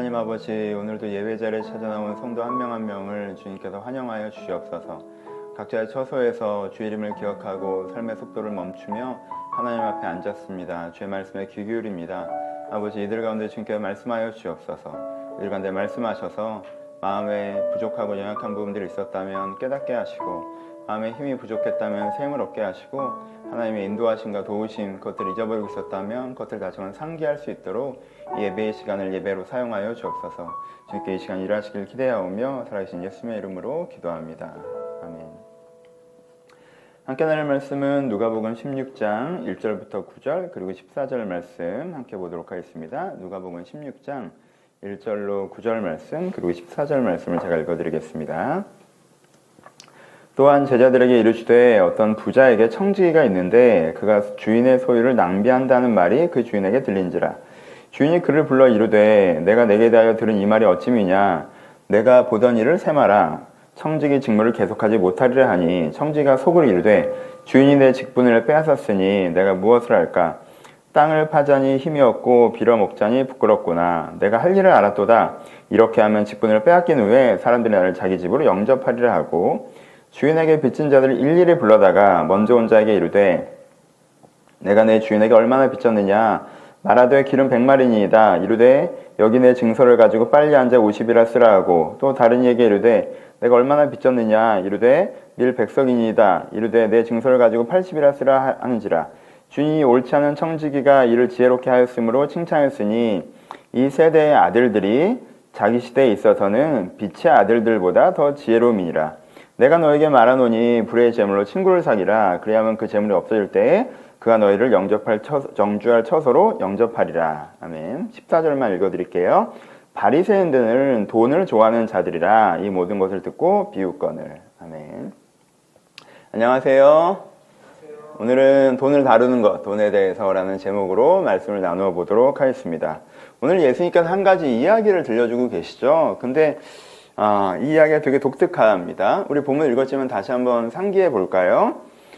하나님 아버지, 오늘도 예배 자리에 찾아나온 성도 한 명 한 명을 주님께서 환영하여 주시옵소서. 각자의 처소에서 주의 이름을 기억하고 삶의 속도를 멈추며 하나님 앞에 앉았습니다. 주의 말씀에 귀 기울입니다. 아버지, 이들 가운데 주님께서 말씀하여 주옵소서. 이들 가운데 말씀하셔서 마음에 부족하고 연약한 부분들이 있었다면 깨닫게 하시고, 마음에 힘이 부족했다면 새 힘을 얻게 하시고, 하나님의 인도하심과 도우심, 그것들을 잊어버리고 있었다면 그것들을 다시 한번 상기할 수 있도록 이 예배의 시간을 예배로 사용하여 주옵소서. 주님께 이 시간 일하시길 기대하오며 살아계신 예수님의 이름으로 기도합니다. 아멘. 함께 나눌 말씀은 누가복음 16장 1절부터 9절 그리고 14절 말씀 함께 보도록 하겠습니다. 누가복음 16장 1절로 9절 말씀 그리고 14절 말씀을 제가 읽어드리겠습니다. 또한 제자들에게 이르시되 어떤 부자에게 청지기가 있는데 그가 주인의 소유를 낭비한다는 말이 그 주인에게 들린지라. 주인이 그를 불러 이르되 내가 내게 대하여 들은 이 말이 어찌미냐. 내가 보던 일을 세마라. 청지기 직무를 계속하지 못하리라 하니 청지기가 속으로 이르되 주인이 내 직분을 빼앗았으니 내가 무엇을 할까. 땅을 파자니 힘이 없고 빌어먹자니 부끄럽구나. 내가 할 일을 알았도다. 이렇게 하면 직분을 빼앗긴 후에 사람들이 나를 자기 집으로 영접하리라 하고 주인에게 빚진 자들을 일일이 불러다가 먼저 온 자에게 이르되 내가 내 주인에게 얼마나 빚졌느냐. 말하되 기름 100마리니이다. 이르되 여기 내 증서를 가지고 빨리 앉아 50이라 쓰라 하고 또 다른 이에게 이르되 내가 얼마나 빚졌느냐. 이르되 밀 100석이니이다. 이르되 내 증서를 가지고 80이라 쓰라 하는지라. 주인이 옳지 않은 청지기가 이를 지혜롭게 하였으므로 칭찬했으니 이 세대의 아들들이 자기 시대에 있어서는 빛의 아들들보다 더 지혜로움이니라. 내가 너에게 말하노니 불의의 재물로 친구를 사귀라. 그래야만 그 재물이 없어질 때에 그가 너희를 정죄할 처소로 영접하리라. 아멘. 14절만 읽어드릴게요. 바리새인들은 돈을 좋아하는 자들이라. 이 모든 것을 듣고 비웃거늘. 아멘. 안녕하세요. 오늘은 돈을 다루는 것, 돈에 대해서라는 제목으로 말씀을 나누어 보도록 하겠습니다. 오늘 예수님께서 한 가지 이야기를 들려주고 계시죠. 근데 이 이야기가 되게 독특합니다. 우리 본문 읽었지만 다시 한번 상기해 볼까요?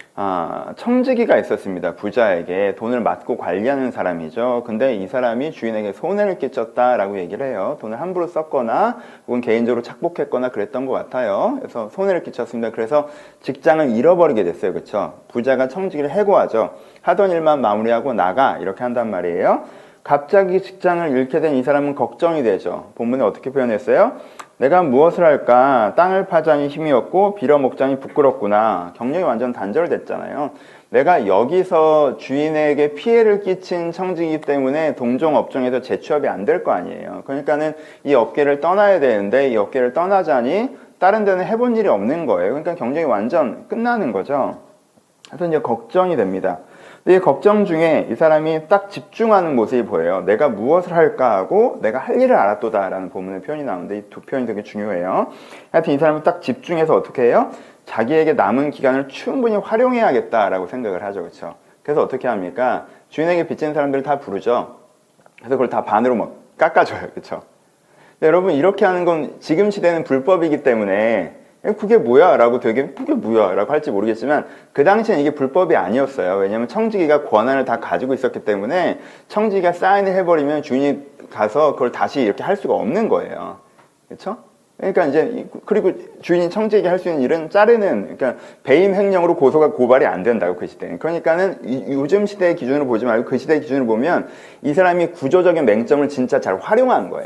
청지기가 있었습니다. 부자에게 돈을 맡고 관리하는 사람이죠. 근데 이 사람이 주인에게 손해를 끼쳤다라고 얘기를 해요. 돈을 함부로 썼거나 혹은 개인적으로 착복했거나 그랬던 것 같아요. 그래서 손해를 끼쳤습니다. 그래서 직장을 잃어버리게 됐어요. 그렇죠? 부자가 청지기를 해고하죠. 하던 일만 마무리하고 나가 이렇게 한단 말이에요. 갑자기 직장을 잃게 된 이 사람은 걱정이 되죠. 본문에 어떻게 표현했어요? 내가 무엇을 할까? 땅을 파자니 힘이 없고 빌어먹자니 부끄럽구나. 경력이 완전 단절됐잖아요. 내가 여기서 주인에게 피해를 끼친 청지기 때문에 동종 업종에서 재취업이 안 될 거 아니에요. 그러니까는 이 업계를 떠나야 되는데 이 업계를 떠나자니 다른 데는 해본 일이 없는 거예요. 그러니까 경력이 완전 끝나는 거죠. 그래서 이제 걱정이 됩니다. 근데 이 걱정 중에 이 사람이 딱 집중하는 모습이 보여요. 내가 무엇을 할까 하고 내가 할 일을 알았도다 라는 본문의 표현이 나오는데 이 두 표현이 되게 중요해요. 하여튼 이 사람은 딱 집중해서 어떻게 해요? 자기에게 남은 기간을 충분히 활용해야겠다라고 생각을 하죠. 그렇죠? 그래서 어떻게 합니까? 주인에게 빚진 사람들을 다 부르죠. 그래서 그걸 다 반으로 막 깎아줘요. 그렇죠? 여러분, 이렇게 하는 건 지금 시대는 불법이기 때문에 그게 뭐야? 라고 그게 뭐야? 라고 할지 모르겠지만 그 당시엔 이게 불법이 아니었어요. 왜냐하면 청지기가 권한을 다 가지고 있었기 때문에 청지기가 사인을 해버리면 주인이 가서 그걸 다시 이렇게 할 수가 없는 거예요. 그렇죠? 그러니까 이제 그리고 주인이 청지기가 할 수 있는 일은 자르는, 그러니까 배임 횡령으로 고발이 안 된다고 그 시대는. 그러니까는 요즘 시대의 기준으로 보지 말고 그 시대의 기준으로 보면 이 사람이 구조적인 맹점을 진짜 잘 활용한 거예요.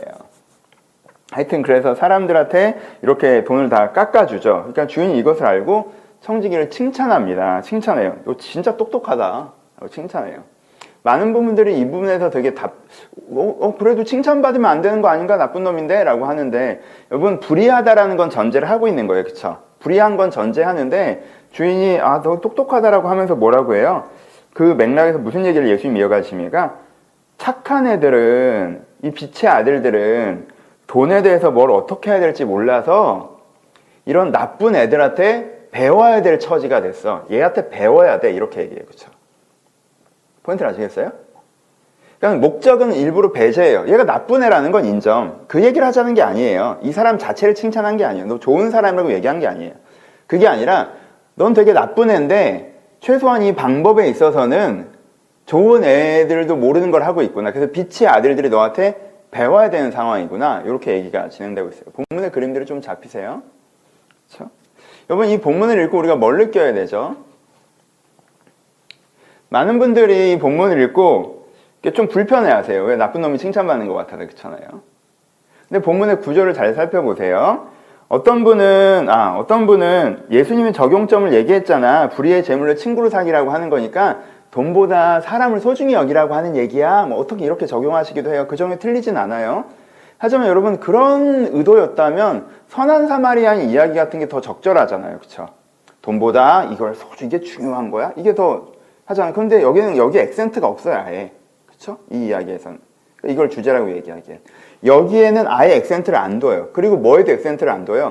하여튼 그래서 사람들한테 이렇게 돈을 다 깎아주죠. 그러니까 주인이 이것을 알고 청지기를 칭찬합니다. 칭찬해요. 너 진짜 똑똑하다. 칭찬해요. 많은 부분들이 이 부분에서 되게 그래도 칭찬받으면 안 되는 거 아닌가? 나쁜 놈인데? 라고 하는데 여러분, 불의하다라는 건 전제를 하고 있는 거예요. 그쵸? 불의한 건 전제하는데 주인이 너 똑똑하다라고 하면서 뭐라고 해요? 그 맥락에서 무슨 얘기를 예수님이 이어가십니까? 착한 애들은, 이 빛의 아들들은 돈에 대해서 뭘 어떻게 해야 될지 몰라서 이런 나쁜 애들한테 배워야 될 처지가 됐어. 얘한테 배워야 돼. 이렇게 얘기해요. 그렇죠? 포인트를 아시겠어요? 그러니까 목적은 일부러 배제해요. 얘가 나쁜 애라는 건 인정. 그 얘기를 하자는 게 아니에요. 이 사람 자체를 칭찬한 게 아니에요. 너 좋은 사람이라고 얘기한 게 아니에요. 그게 아니라 넌 되게 나쁜 애인데 최소한 이 방법에 있어서는 좋은 애들도 모르는 걸 하고 있구나. 그래서 빛의 아들들이 너한테 배워야 되는 상황이구나. 이렇게 얘기가 진행되고 있어요. 본문의 그림들이 좀 잡히세요? 그렇죠? 여러분, 이 본문을 읽고 우리가 뭘 느껴야 되죠? 많은 분들이 이 본문을 읽고 좀 불편해하세요. 왜? 나쁜 놈이 칭찬받는 것 같아서. 그렇잖아요. 근데 본문의 구조를 잘 살펴보세요. 어떤 분은 예수님이 적용점을 얘기했잖아. 불의의 재물로 친구로 사귀라고 하는 거니까 돈보다 사람을 소중히 여기라고 하는 얘기야. 뭐 어떻게 이렇게 적용하시기도 해요. 그 점이 틀리진 않아요. 하지만 여러분, 그런 의도였다면 선한 사마리아인 이야기 같은 게 더 적절하잖아요. 그쵸? 돈보다 이걸 이게 중요한 거야? 이게 더 하잖아요. 그런데 여기 액센트가 없어요. 아예. 그쵸? 이 이야기에서는. 이걸 주제라고 얘기하기엔. 여기에는 아예 액센트를 안 둬요. 그리고 뭐에도 액센트를 안 둬요?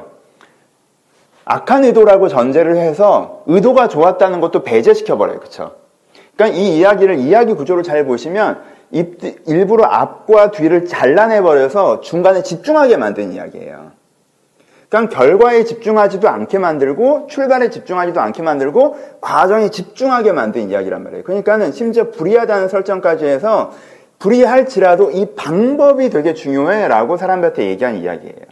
악한 의도라고 전제를 해서 의도가 좋았다는 것도 배제시켜버려요. 그쵸? 그러니까 이 이야기 구조를 잘 보시면 일부러 앞과 뒤를 잘라내버려서 중간에 집중하게 만든 이야기예요. 그러니까 결과에 집중하지도 않게 만들고 출발에 집중하지도 않게 만들고 과정에 집중하게 만든 이야기란 말이에요. 그러니까는 심지어 불의하다는 설정까지 해서 불의할지라도 이 방법이 되게 중요해 라고 사람들한테 얘기한 이야기예요.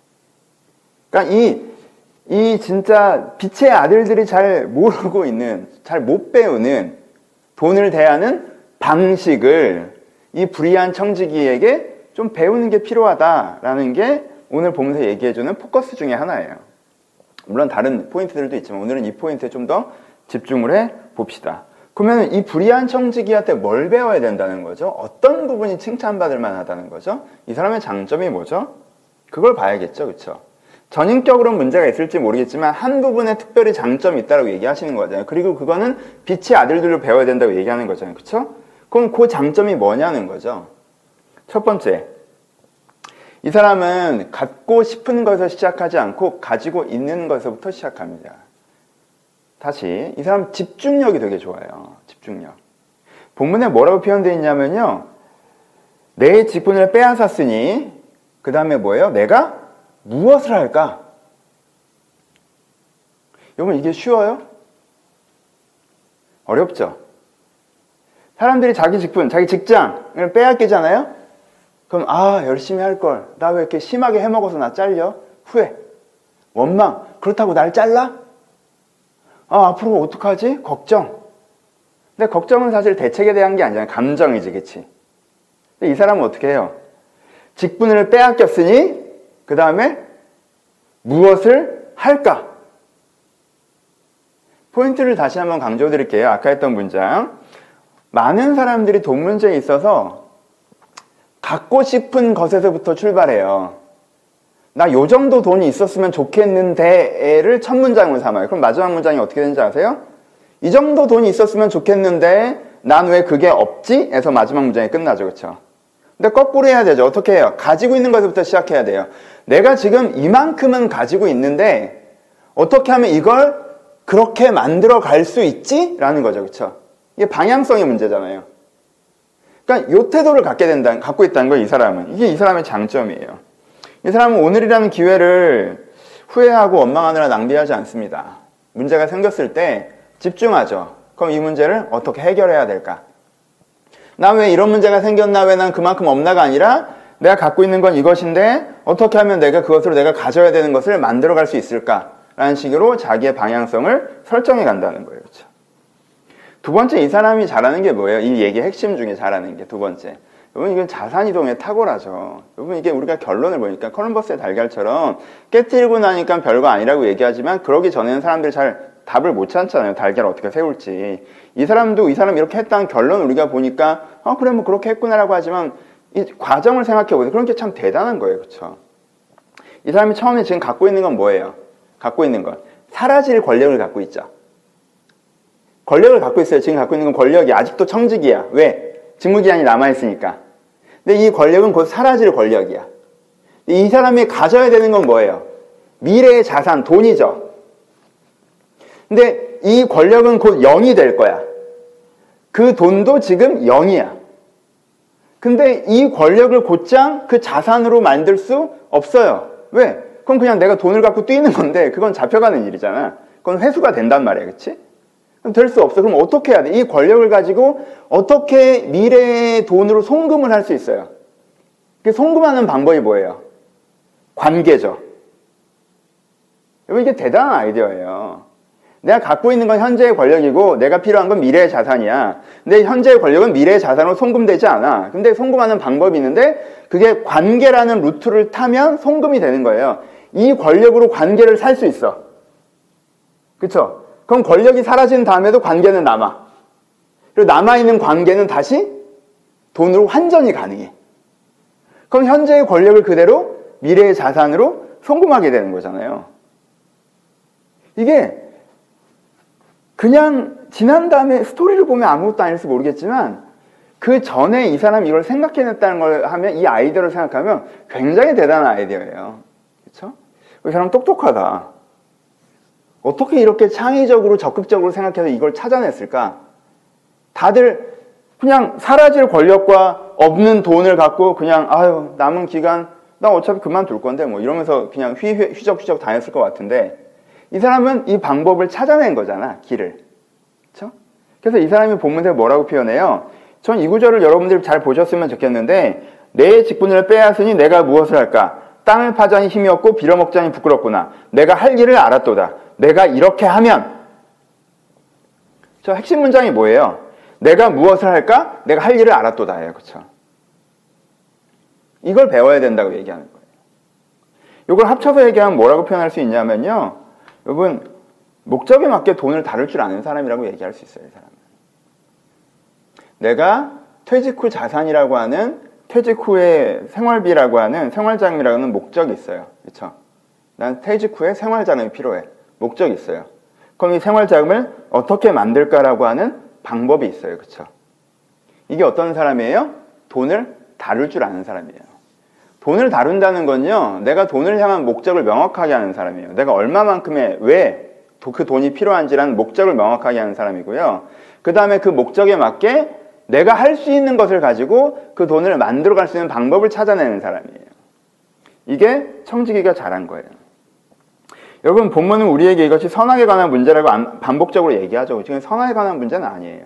그러니까 이 진짜 빛의 아들들이 잘 모르고 있는, 잘 못 배우는 돈을 대하는 방식을 이 불의한 청지기에게 좀 배우는 게 필요하다라는 게 오늘 보면서 얘기해주는 포커스 중에 하나예요. 물론 다른 포인트들도 있지만 오늘은 이 포인트에 좀 더 집중을 해 봅시다. 그러면 이 불의한 청지기한테 뭘 배워야 된다는 거죠? 어떤 부분이 칭찬받을 만하다는 거죠? 이 사람의 장점이 뭐죠? 그걸 봐야겠죠, 그렇죠? 전인격으로는 문제가 있을지 모르겠지만 한 부분에 특별히 장점이 있다고 얘기하시는 거잖아요. 그리고 그거는 빛의 아들들로 배워야 된다고 얘기하는 거잖아요, 그렇죠? 그럼 그 장점이 뭐냐는 거죠. 첫 번째, 이 사람은 갖고 싶은 것에서 시작하지 않고 가지고 있는 것에서부터 시작합니다. 다시, 이 사람 집중력이 되게 좋아요. 집중력. 본문에 뭐라고 표현되어 있냐면요, 내 직분을 빼앗았으니 그 다음에 뭐예요? 내가 무엇을 할까? 여러분, 이게 쉬워요? 어렵죠? 사람들이 자기 직분, 자기 직장을 빼앗기잖아요? 그럼 열심히 할걸. 나 왜 이렇게 심하게 해먹어서 나 잘려? 후회, 원망. 그렇다고 날 잘라? 앞으로 어떡하지? 걱정. 근데 걱정은 사실 대책에 대한 게 아니잖아요. 감정이지, 그치? 근데 이 사람은 어떻게 해요? 직분을 빼앗겼으니 그 다음에 무엇을 할까? 포인트를 다시 한번 강조드릴게요. 아까 했던 문장. 많은 사람들이 돈 문제에 있어서 갖고 싶은 것에서부터 출발해요. 나 요 정도 돈이 있었으면 좋겠는데를 첫 문장으로 삼아요. 그럼 마지막 문장이 어떻게 되는지 아세요? 이 정도 돈이 있었으면 좋겠는데 난 왜 그게 없지? 에서 마지막 문장이 끝나죠. 그렇죠? 근데 거꾸로 해야 되죠. 어떻게 해요? 가지고 있는 것부터 시작해야 돼요. 내가 지금 이만큼은 가지고 있는데 어떻게 하면 이걸 그렇게 만들어 갈 수 있지? 라는 거죠. 그렇죠? 이게 방향성의 문제잖아요. 그러니까 요 태도를 갖고 있다는 거예요. 이 사람은. 이게 이 사람의 장점이에요. 이 사람은 오늘이라는 기회를 후회하고 원망하느라 낭비하지 않습니다. 문제가 생겼을 때 집중하죠. 그럼 이 문제를 어떻게 해결해야 될까? 나 왜 이런 문제가 생겼나? 왜 난 그만큼 없나가 아니라 내가 갖고 있는 건 이것인데 어떻게 하면 내가 그것으로 내가 가져야 되는 것을 만들어 갈 수 있을까? 라는 식으로 자기의 방향성을 설정해 간다는 거예요. 그렇죠? 두 번째, 이 사람이 잘하는 게 뭐예요? 이 얘기의 핵심 중에 잘하는 게 두 번째. 여러분, 이건 자산이동의 탁월하죠. 여러분, 이게 우리가 결론을 보니까 콜럼버스의 달걀처럼 깨뜨리고 나니까 별거 아니라고 얘기하지만 그러기 전에는 사람들이 잘 답을 못 찾잖아요. 달걀을 어떻게 세울지. 이 사람도 이 사람이 이렇게 했다는 결론을 우리가 보니까 그래 뭐 그렇게 했구나라고 하지만 이 과정을 생각해 보세요. 그런 게 참 대단한 거예요. 그렇죠? 이 사람이 처음에 지금 갖고 있는 건 뭐예요? 갖고 있는 건 사라질 권력을 갖고 있죠. 권력을 갖고 있어요. 지금 갖고 있는 건 권력이 아직도 청직이야. 왜? 직무기한이 남아있으니까. 근데 이 권력은 곧 사라질 권력이야. 이 사람이 가져야 되는 건 뭐예요? 미래의 자산, 돈이죠. 근데 이 권력은 곧 0이 될 거야. 그 돈도 지금 0이야. 근데 이 권력을 곧장 그 자산으로 만들 수 없어요. 왜? 그건 그냥 내가 돈을 갖고 뛰는 건데 그건 잡혀가는 일이잖아. 그건 회수가 된단 말이야. 그치? 될 수 없어. 그럼 어떻게 해야 돼? 이 권력을 가지고 어떻게 미래의 돈으로 송금을 할 수 있어요? 송금하는 방법이 뭐예요? 관계죠. 여러분, 이게 대단한 아이디어예요. 내가 갖고 있는 건 현재의 권력이고 내가 필요한 건 미래의 자산이야. 근데 현재의 권력은 미래의 자산으로 송금되지 않아. 근데 송금하는 방법이 있는데 그게 관계라는 루트를 타면 송금이 되는 거예요. 이 권력으로 관계를 살 수 있어. 그쵸? 그럼 권력이 사라진 다음에도 관계는 남아. 그리고 남아있는 관계는 다시 돈으로 환전이 가능해. 그럼 현재의 권력을 그대로 미래의 자산으로 송금하게 되는 거잖아요. 이게 그냥 지난 다음에 스토리를 보면 아무것도 아닐지 모르겠지만 그 전에 이 사람이 이걸 생각해냈다는 걸 하면, 이 아이디어를 생각하면 굉장히 대단한 아이디어예요. 그렇죠? 이 사람 똑똑하다. 어떻게 이렇게 창의적으로 적극적으로 생각해서 이걸 찾아냈을까? 다들 그냥 사라질 권력과 없는 돈을 갖고 그냥 아유 남은 기간 나 어차피 그만둘 건데 뭐 이러면서 그냥 휘적휘적 다녔을 것 같은데, 이 사람은 이 방법을 찾아낸 거잖아, 길을. 그렇죠? 그래서 이 사람이 본문에 뭐라고 표현해요? 전 이 구절을 여러분들이 잘 보셨으면 좋겠는데, 내 직분을 빼앗으니 내가 무엇을 할까? 땅을 파자니 힘이 없고 빌어먹자니 부끄럽구나. 내가 할 일을 알았도다. 내가 이렇게 하면. 저 핵심 문장이 뭐예요? 내가 무엇을 할까? 내가 할 일을 알았도다예요. 그렇죠? 이걸 배워야 된다고 얘기하는 거예요. 이걸 합쳐서 얘기하면 뭐라고 표현할 수 있냐면요, 여러분, 목적에 맞게 돈을 다룰 줄 아는 사람이라고 얘기할 수 있어요. 이 사람은. 내가 퇴직 후 자산이라고 하는, 퇴직 후에 생활비라고 하는, 생활자금이라고 하는 목적이 있어요. 그렇죠? 난 퇴직 후에 생활자금이 필요해. 목적이 있어요. 그럼 이 생활자금을 어떻게 만들까라고 하는 방법이 있어요. 그렇죠? 이게 어떤 사람이에요? 돈을 다룰 줄 아는 사람이에요. 돈을 다룬다는 건요, 내가 돈을 향한 목적을 명확하게 하는 사람이에요. 내가 얼마만큼의, 왜 그 돈이 필요한지라는 목적을 명확하게 하는 사람이고요. 그 다음에 그 목적에 맞게 내가 할 수 있는 것을 가지고 그 돈을 만들어갈 수 있는 방법을 찾아내는 사람이에요. 이게 청지기가 잘한 거예요. 여러분, 본문은 우리에게 이것이 선악에 관한 문제라고 반복적으로 얘기하죠. 지금 선악에 관한 문제는 아니에요.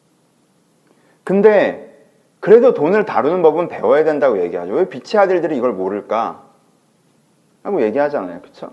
근데 그래도 돈을 다루는 법은 배워야 된다고 얘기하죠. 왜 빛의 아들들이 이걸 모를까? 하고 얘기하잖아요. 그렇죠?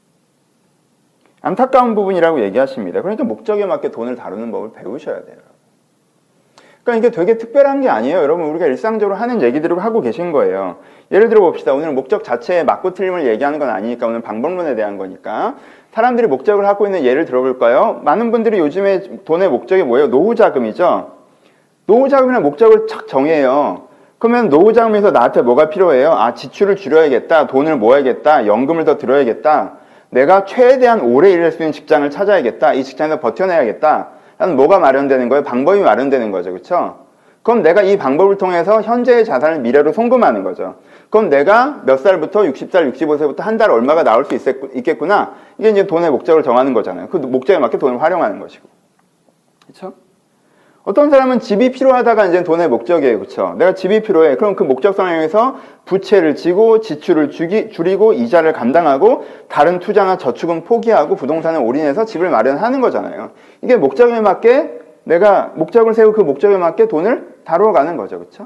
안타까운 부분이라고 얘기하십니다. 그러니까 목적에 맞게 돈을 다루는 법을 배우셔야 돼요. 그러니까 이게 되게 특별한 게 아니에요. 여러분, 우리가 일상적으로 하는 얘기들을 하고 계신 거예요. 예를 들어 봅시다. 오늘 목적 자체에 맞고 틀림을 얘기하는 건 아니니까, 오늘 방법론에 대한 거니까 사람들이 목적을 갖고 있는 예를 들어볼까요? 많은 분들이 요즘에 돈의 목적이 뭐예요? 노후자금이죠. 노후자금이라는 목적을 착 정해요. 그러면 노후자금에서 나한테 뭐가 필요해요? 아, 지출을 줄여야겠다. 돈을 모아야겠다. 연금을 더 들어야겠다. 내가 최대한 오래 일할 수 있는 직장을 찾아야겠다. 이 직장에서 버텨내야겠다. 라는 뭐가 마련되는 거예요? 방법이 마련되는 거죠. 그렇죠? 그럼 내가 이 방법을 통해서 현재의 자산을 미래로 송금하는 거죠. 그럼 내가 몇 살부터 60살, 65세부터 한 달 얼마가 나올 수 있겠구나. 이게 이제 돈의 목적을 정하는 거잖아요. 그 목적에 맞게 돈을 활용하는 것이고. 그렇죠? 어떤 사람은 집이 필요하다가 이제 돈의 목적이에요. 그렇죠? 내가 집이 필요해. 그럼 그 목적성에 의해서 부채를 지고 지출을 줄이고 이자를 감당하고 다른 투자나 저축은 포기하고 부동산에 올인해서 집을 마련하는 거잖아요. 이게 목적에 맞게 내가 목적을 세우고 그 목적에 맞게 돈을 다루어가는 거죠. 그렇죠?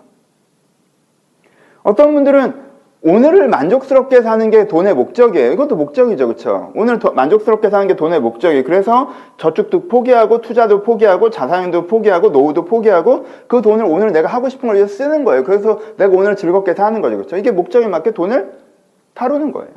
어떤 분들은 오늘을 만족스럽게 사는 게 돈의 목적이에요. 이것도 목적이죠. 그렇죠? 오늘 만족스럽게 사는 게 돈의 목적이에요. 그래서 저축도 포기하고 투자도 포기하고 자산도 포기하고 노후도 포기하고 그 돈을 오늘 내가 하고 싶은 걸 위해서 쓰는 거예요. 그래서 내가 오늘 즐겁게 사는 거죠. 그렇죠? 이게 목적에 맞게 돈을 다루는 거예요.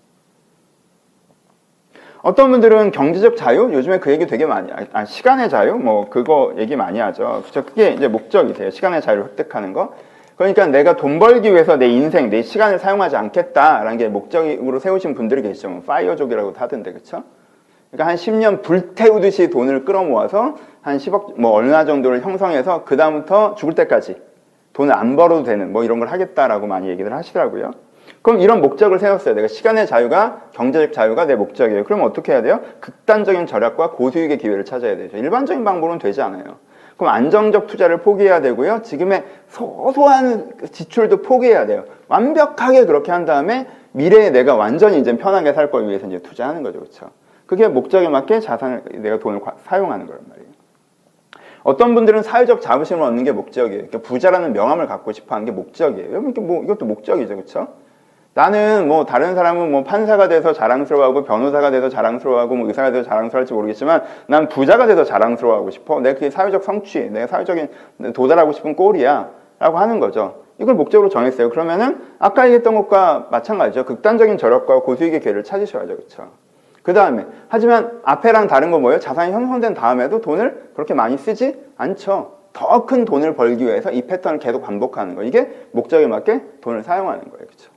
어떤 분들은 경제적 자유? 요즘에 그 얘기 되게 많이, 시간의 자유? 뭐 그거 얘기 많이 하죠. 그렇죠? 그게 이제 목적이 돼요. 시간의 자유를 획득하는 거. 그러니까 내가 돈 벌기 위해서 내 인생, 내 시간을 사용하지 않겠다라는 게 목적으로 세우신 분들이 계시죠. 뭐 파이어족이라고 하던데, 그렇죠? 그러니까 한 10년 불태우듯이 돈을 끌어모아서 한 10억, 뭐 얼마 정도를 형성해서 그 다음부터 죽을 때까지 돈을 안 벌어도 되는 뭐 이런 걸 하겠다라고 많이 얘기를 하시더라고요. 그럼 이런 목적을 세웠어요. 내가 시간의 자유가, 경제적 자유가 내 목적이에요. 그럼 어떻게 해야 돼요? 극단적인 절약과 고수익의 기회를 찾아야 되죠. 일반적인 방법은 되지 않아요. 그럼 안정적 투자를 포기해야 되고요. 지금의 소소한 지출도 포기해야 돼요. 완벽하게 그렇게 한 다음에 미래에 내가 완전히 이제 편하게 살 걸 위해서 이제 투자하는 거죠. 그렇죠? 그게 목적에 맞게 자산을, 내가 돈을 사용하는 거란 말이에요. 어떤 분들은 사회적 자부심을 얻는 게 목적이에요. 그러니까 부자라는 명함을 갖고 싶어 하는 게 목적이에요. 여러분, 이것도 목적이죠. 그렇죠? 나는 뭐 다른 사람은 뭐 판사가 돼서 자랑스러워하고 변호사가 돼서 자랑스러워하고 뭐 의사가 돼서 자랑스러워할지 모르겠지만 난 부자가 돼서 자랑스러워하고 싶어. 내가 그게 사회적 성취, 내가 사회적인 도달하고 싶은 꼴이야 라고 하는 거죠. 이걸 목적으로 정했어요. 그러면은 아까 얘기했던 것과 마찬가지죠. 극단적인 저력과 고수익의 기회를 찾으셔야죠. 그렇죠? 그 다음에 하지만 앞에랑 다른 건 뭐예요? 자산이 형성된 다음에도 돈을 그렇게 많이 쓰지 않죠. 더 큰 돈을 벌기 위해서 이 패턴을 계속 반복하는 거예요. 이게 목적에 맞게 돈을 사용하는 거예요. 그렇죠?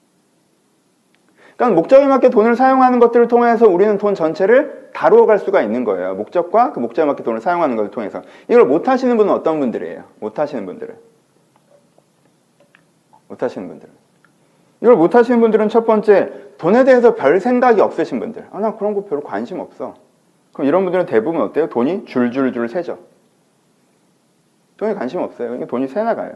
그러니까 목적에 맞게 돈을 사용하는 것들을 통해서 우리는 돈 전체를 다루어 갈 수가 있는 거예요. 목적과 그 목적에 맞게 돈을 사용하는 것을 통해서. 이걸 못 하시는 분은 어떤 분들이에요? 못 하시는 분들은. 이걸 못 하시는 분들은 첫 번째, 돈에 대해서 별 생각이 없으신 분들. 아, 나 그런 거 별로 관심 없어. 그럼 이런 분들은 대부분 어때요? 돈이 줄줄줄 새죠. 돈에 관심 없어요. 그러니까 돈이 새 나가요.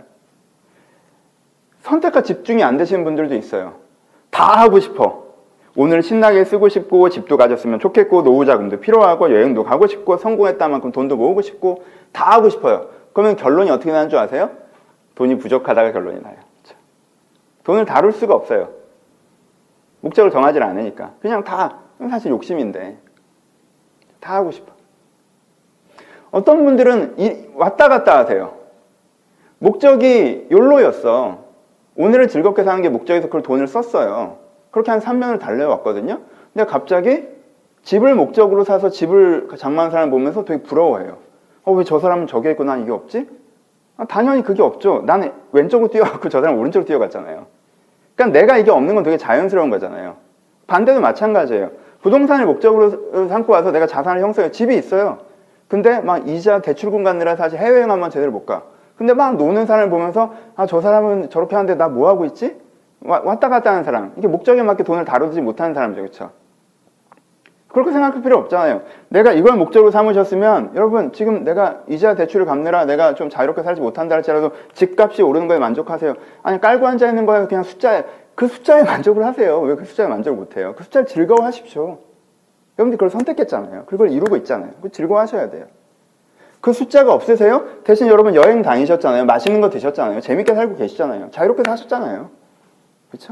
선택과 집중이 안 되시는 분들도 있어요. 다 하고 싶어. 오늘 신나게 쓰고 싶고 집도 가졌으면 좋겠고 노후 자금도 필요하고 여행도 가고 싶고 성공했다 만큼 돈도 모으고 싶고 다 하고 싶어요. 그러면 결론이 어떻게 나는 줄 아세요? 돈이 부족하다가 결론이 나요. 돈을 다룰 수가 없어요. 목적을 정하지 않으니까. 그냥 다 사실 욕심인데 다 하고 싶어. 어떤 분들은 왔다 갔다 하세요. 목적이 욜로였어. 오늘을 즐겁게 사는 게 목적에서 그걸 돈을 썼어요. 그렇게 한 3년을 달려왔거든요. 근데 갑자기 집을 목적으로 사서 집을 장만한 사람을 보면서 되게 부러워해요. 왜 저 사람은 저게 있고 난 이게 없지? 당연히 그게 없죠. 나는 왼쪽으로 뛰어갔고 저 사람은 오른쪽으로 뛰어갔잖아요. 그러니까 내가 이게 없는 건 되게 자연스러운 거잖아요. 반대도 마찬가지예요. 부동산을 목적으로 삼고 와서 내가 자산을 형성해요. 집이 있어요. 근데 막 이자 대출금 갖느라 사실 해외여행 한번 제대로 못 가. 근데 막 노는 사람을 보면서 저 사람은 저렇게 하는데 나 뭐 하고 있지? 왔다 갔다 하는 사람. 이게 목적에 맞게 돈을 다루지 못하는 사람이죠. 그렇죠? 그렇게 생각할 필요 없잖아요. 내가 이걸 목적으로 삼으셨으면 여러분 지금 내가 이자 대출을 갚느라 내가 좀 자유롭게 살지 못한다 할지라도 집값이 오르는 거에 만족하세요. 아니 깔고 앉아있는 거에 그냥 숫자에 그 숫자에 만족을 하세요. 왜 그 숫자에 만족을 못해요? 그 숫자를 즐거워하십시오. 여러분들이 그걸 선택했잖아요. 그걸 이루고 있잖아요. 그걸 즐거워하셔야 돼요. 그 숫자가 없으세요? 대신 여러분 여행 다니셨잖아요. 맛있는 거 드셨잖아요. 재밌게 살고 계시잖아요. 자유롭게 사셨잖아요. 그렇죠?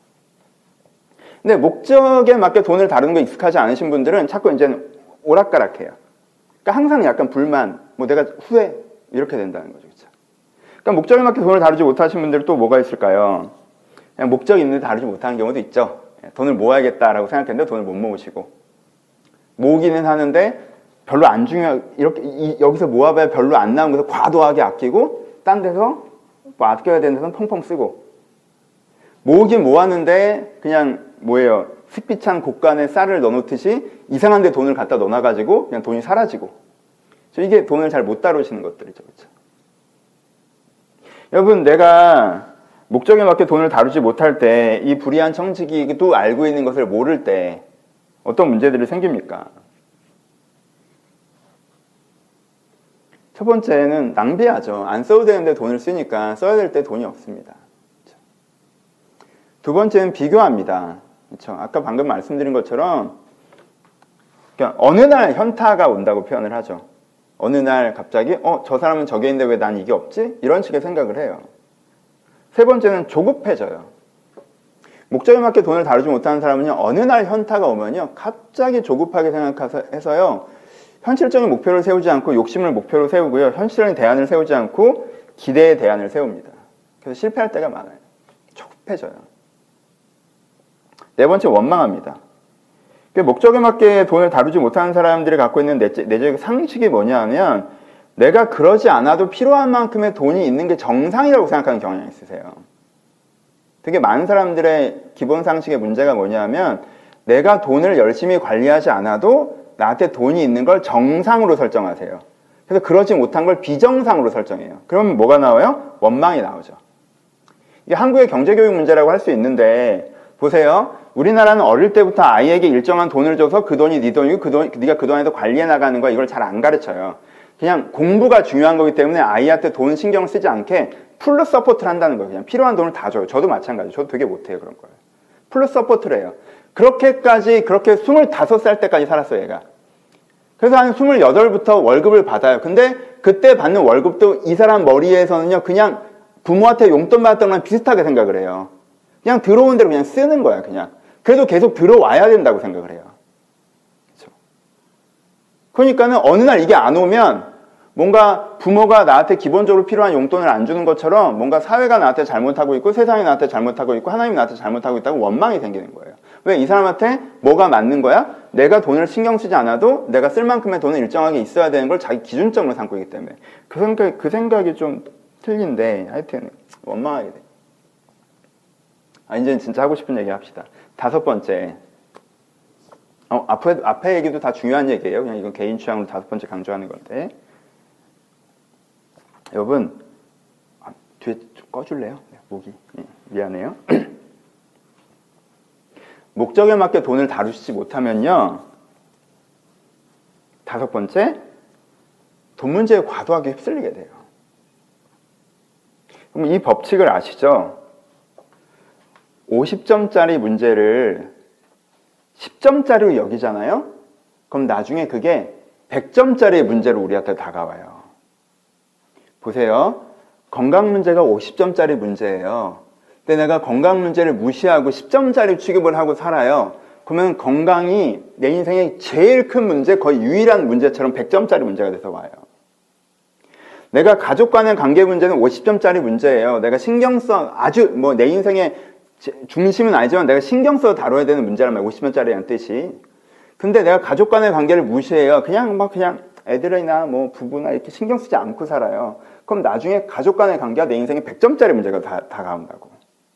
근데 목적에 맞게 돈을 다루는 거 익숙하지 않으신 분들은 자꾸 이제는 오락가락해요. 그러니까 항상 약간 불만, 내가 후회 이렇게 된다는 거죠. 그렇죠? 그러니까 목적에 맞게 돈을 다루지 못하신 분들은 또 뭐가 있을까요? 그냥 목적이 있는데 다루지 못하는 경우도 있죠. 돈을 모아야겠다라고 생각했는데 돈을 못 모으시고 모으기는 하는데 별로 안 이렇게 여기서 모아봐야 별로 안 나온 것을 과도하게 아끼고 딴 데서 뭐 아껴야 되는 데서는 펑펑 쓰고 모으긴 모았는데 그냥 뭐예요? 습비찬 곳간에 쌀을 넣어놓듯이 이상한 데 돈을 갖다 넣어놔가지고 그냥 돈이 사라지고 이게 돈을 잘 못 다루시는 것들이죠. 그렇죠? 여러분 내가 목적에 맞게 돈을 다루지 못할 때 이 불이한 청지기도 알고 있는 것을 모를 때 어떤 문제들이 생깁니까? 첫 번째는 낭비하죠. 안 써도 되는데 돈을 쓰니까 써야 될 때 돈이 없습니다. 그렇죠? 두 번째는 비교합니다. 그렇죠? 아까 방금 말씀드린 것처럼 그러니까 어느 날 현타가 온다고 표현을 하죠. 어느 날 갑자기 저 사람은 저게 있는데 왜 난 이게 없지? 이런 식의 생각을 해요. 세 번째는 조급해져요. 목적에 맞게 돈을 다루지 못하는 사람은요. 어느 날 현타가 오면요. 갑자기 조급하게 생각해서요. 현실적인 목표를 세우지 않고 욕심을 목표로 세우고요. 현실적인 대안을 세우지 않고 기대의 대안을 세웁니다. 그래서 실패할 때가 많아요. 조급해져요. 네 번째, 원망합니다. 목적에 맞게 돈을 다루지 못하는 사람들이 갖고 있는 내적 상식이 뭐냐 하면 내가 그러지 않아도 필요한 만큼의 돈이 있는 게 정상이라고 생각하는 경향이 있으세요. 되게 많은 사람들의 기본 상식의 문제가 뭐냐 하면 내가 돈을 열심히 관리하지 않아도 나한테 돈이 있는 걸 정상으로 설정하세요. 그래서 그러지 못한 걸 비정상으로 설정해요. 그러면 뭐가 나와요? 원망이 나오죠. 이게 한국의 경제교육 문제라고 할 수 있는데 보세요. 우리나라는 어릴 때부터 아이에게 일정한 돈을 줘서 그 돈이 네 돈이고 네가 그 돈에서 관리해 나가는 거야. 이걸 잘 안 가르쳐요. 그냥 공부가 중요한 거기 때문에 아이한테 돈 신경 쓰지 않게 풀로 서포트를 한다는 거예요. 그냥 필요한 돈을 다 줘요. 저도 마찬가지예요. 저도 되게 못해요. 그런 거예요. 풀로 서포트를 해요. 그렇게 25살 때까지 살았어요. 얘가. 그래서 한 28부터 월급을 받아요. 근데 그때 받는 월급도 이 사람 머리에서는요, 그냥 부모한테 용돈 받았던 거랑 비슷하게 생각을 해요. 그냥 들어온 대로 그냥 쓰는 거야, 그냥. 그래도 계속 들어와야 된다고 생각을 해요. 그렇죠? 그러니까는 어느 날 이게 안 오면 뭔가 부모가 나한테 기본적으로 필요한 용돈을 안 주는 것처럼 뭔가 사회가 나한테 잘못하고 있고 세상이 나한테 잘못하고 있고 하나님이 나한테 잘못하고 있다고 원망이 생기는 거예요. 왜? 이 사람한테 뭐가 맞는 거야? 내가 돈을 신경 쓰지 않아도 내가 쓸 만큼의 돈은 일정하게 있어야 되는 걸 자기 기준점으로 삼고 있기 때문에 그 생각이 좀 틀린데 하여튼 원망하게 돼. 이제는 진짜 하고 싶은 얘기 합시다. 5번째. 앞에 얘기도 다 중요한 얘기예요. 그냥 이건 개인 취향으로 5번째 강조하는 건데. 여러분, 뒤에 좀 꺼줄래요? 목이. 미안해요. 목적에 맞게 돈을 다루시지 못하면요. 5번째, 돈 문제에 과도하게 휩쓸리게 돼요. 그럼 이 법칙을 아시죠? 50점짜리 문제를 10점짜리로 여기잖아요? 그럼 나중에 그게 100점짜리 문제로 우리한테 다가와요. 보세요. 건강 문제가 50점짜리 문제예요. 근데 내가 건강 문제를 무시하고 10점짜리 취급을 하고 살아요. 그러면 건강이 내 인생의 제일 큰 문제, 거의 유일한 문제처럼 100점짜리 문제가 돼서 와요. 내가 가족 간의 관계 문제는 50점짜리 문제예요. 내가 신경 써, 아주 내 인생의 중심은 아니지만 내가 신경 써 다뤄야 되는 문제란 말이에요. 50점짜리라는 뜻이. 근데 내가 가족 간의 관계를 무시해요. 그냥 애들이나 부부나 이렇게 신경 쓰지 않고 살아요. 그럼 나중에 가족 간의 관계가 내 인생에 100점짜리 문제가 다가온다고.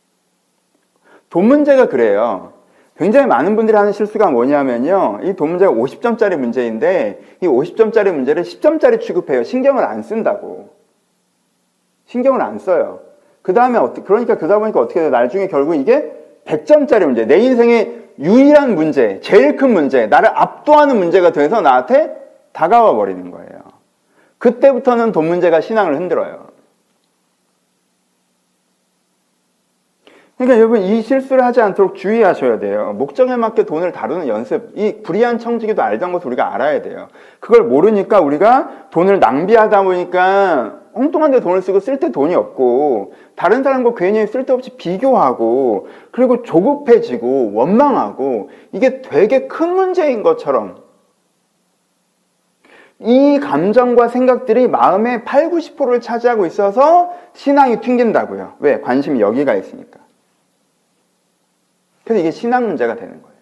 돈 문제가 그래요. 굉장히 많은 분들이 하는 실수가 뭐냐면요. 이 돈 문제가 50점짜리 문제인데 이 50점짜리 문제를 10점짜리 취급해요. 신경을 안 쓴다고. 신경을 안 써요. 그러니까 그러다 보니까 어떻게 돼요? 나중에 결국 이게 100점짜리 문제, 내 인생의 유일한 문제, 제일 큰 문제, 나를 압도하는 문제가 돼서 나한테 다가와 버리는 거예요. 그때부터는 돈 문제가 신앙을 흔들어요. 그러니까 여러분 이 실수를 하지 않도록 주의하셔야 돼요. 목적에 맞게 돈을 다루는 연습, 이 불의한 청지기도 알던 것을 우리가 알아야 돼요. 그걸 모르니까 우리가 돈을 낭비하다 보니까 엉뚱한 데 돈을 쓰고 쓸 때 돈이 없고 다른 사람과 괜히 쓸데없이 비교하고 그리고 조급해지고 원망하고 이게 되게 큰 문제인 것처럼 이 감정과 생각들이 마음의 80~90%를 차지하고 있어서 신앙이 튕긴다고요. 왜? 관심이 여기가 있으니까. 그래서 이게 신앙 문제가 되는 거예요.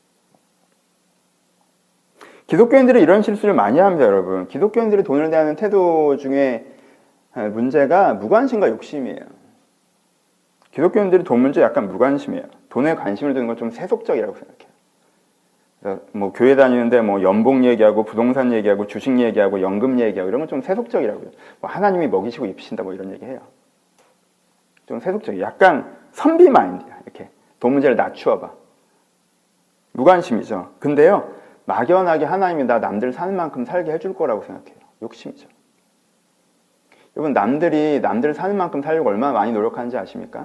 기독교인들이 이런 실수를 많이 합니다, 여러분. 기독교인들이 돈을 대하는 태도 중에 문제가 무관심과 욕심이에요. 기독교인들이 돈 문제에 약간 무관심이에요. 돈에 관심을 두는 건 좀 세속적이라고 생각해요. 그래서 교회 다니는데 연봉 얘기하고 부동산 얘기하고 주식 얘기하고 연금 얘기하고 이런 건 좀 세속적이라고요. 하나님이 먹이시고 입히신다 이런 얘기해요. 좀 세속적이에요. 약간 선비 마인드야. 이렇게 돈 문제를 낮추어봐. 무관심이죠. 근데요, 막연하게 하나님이 나 남들 사는 만큼 살게 해줄 거라고 생각해요. 욕심이죠. 여러분, 남들 사는 만큼 살려고 얼마나 많이 노력하는지 아십니까?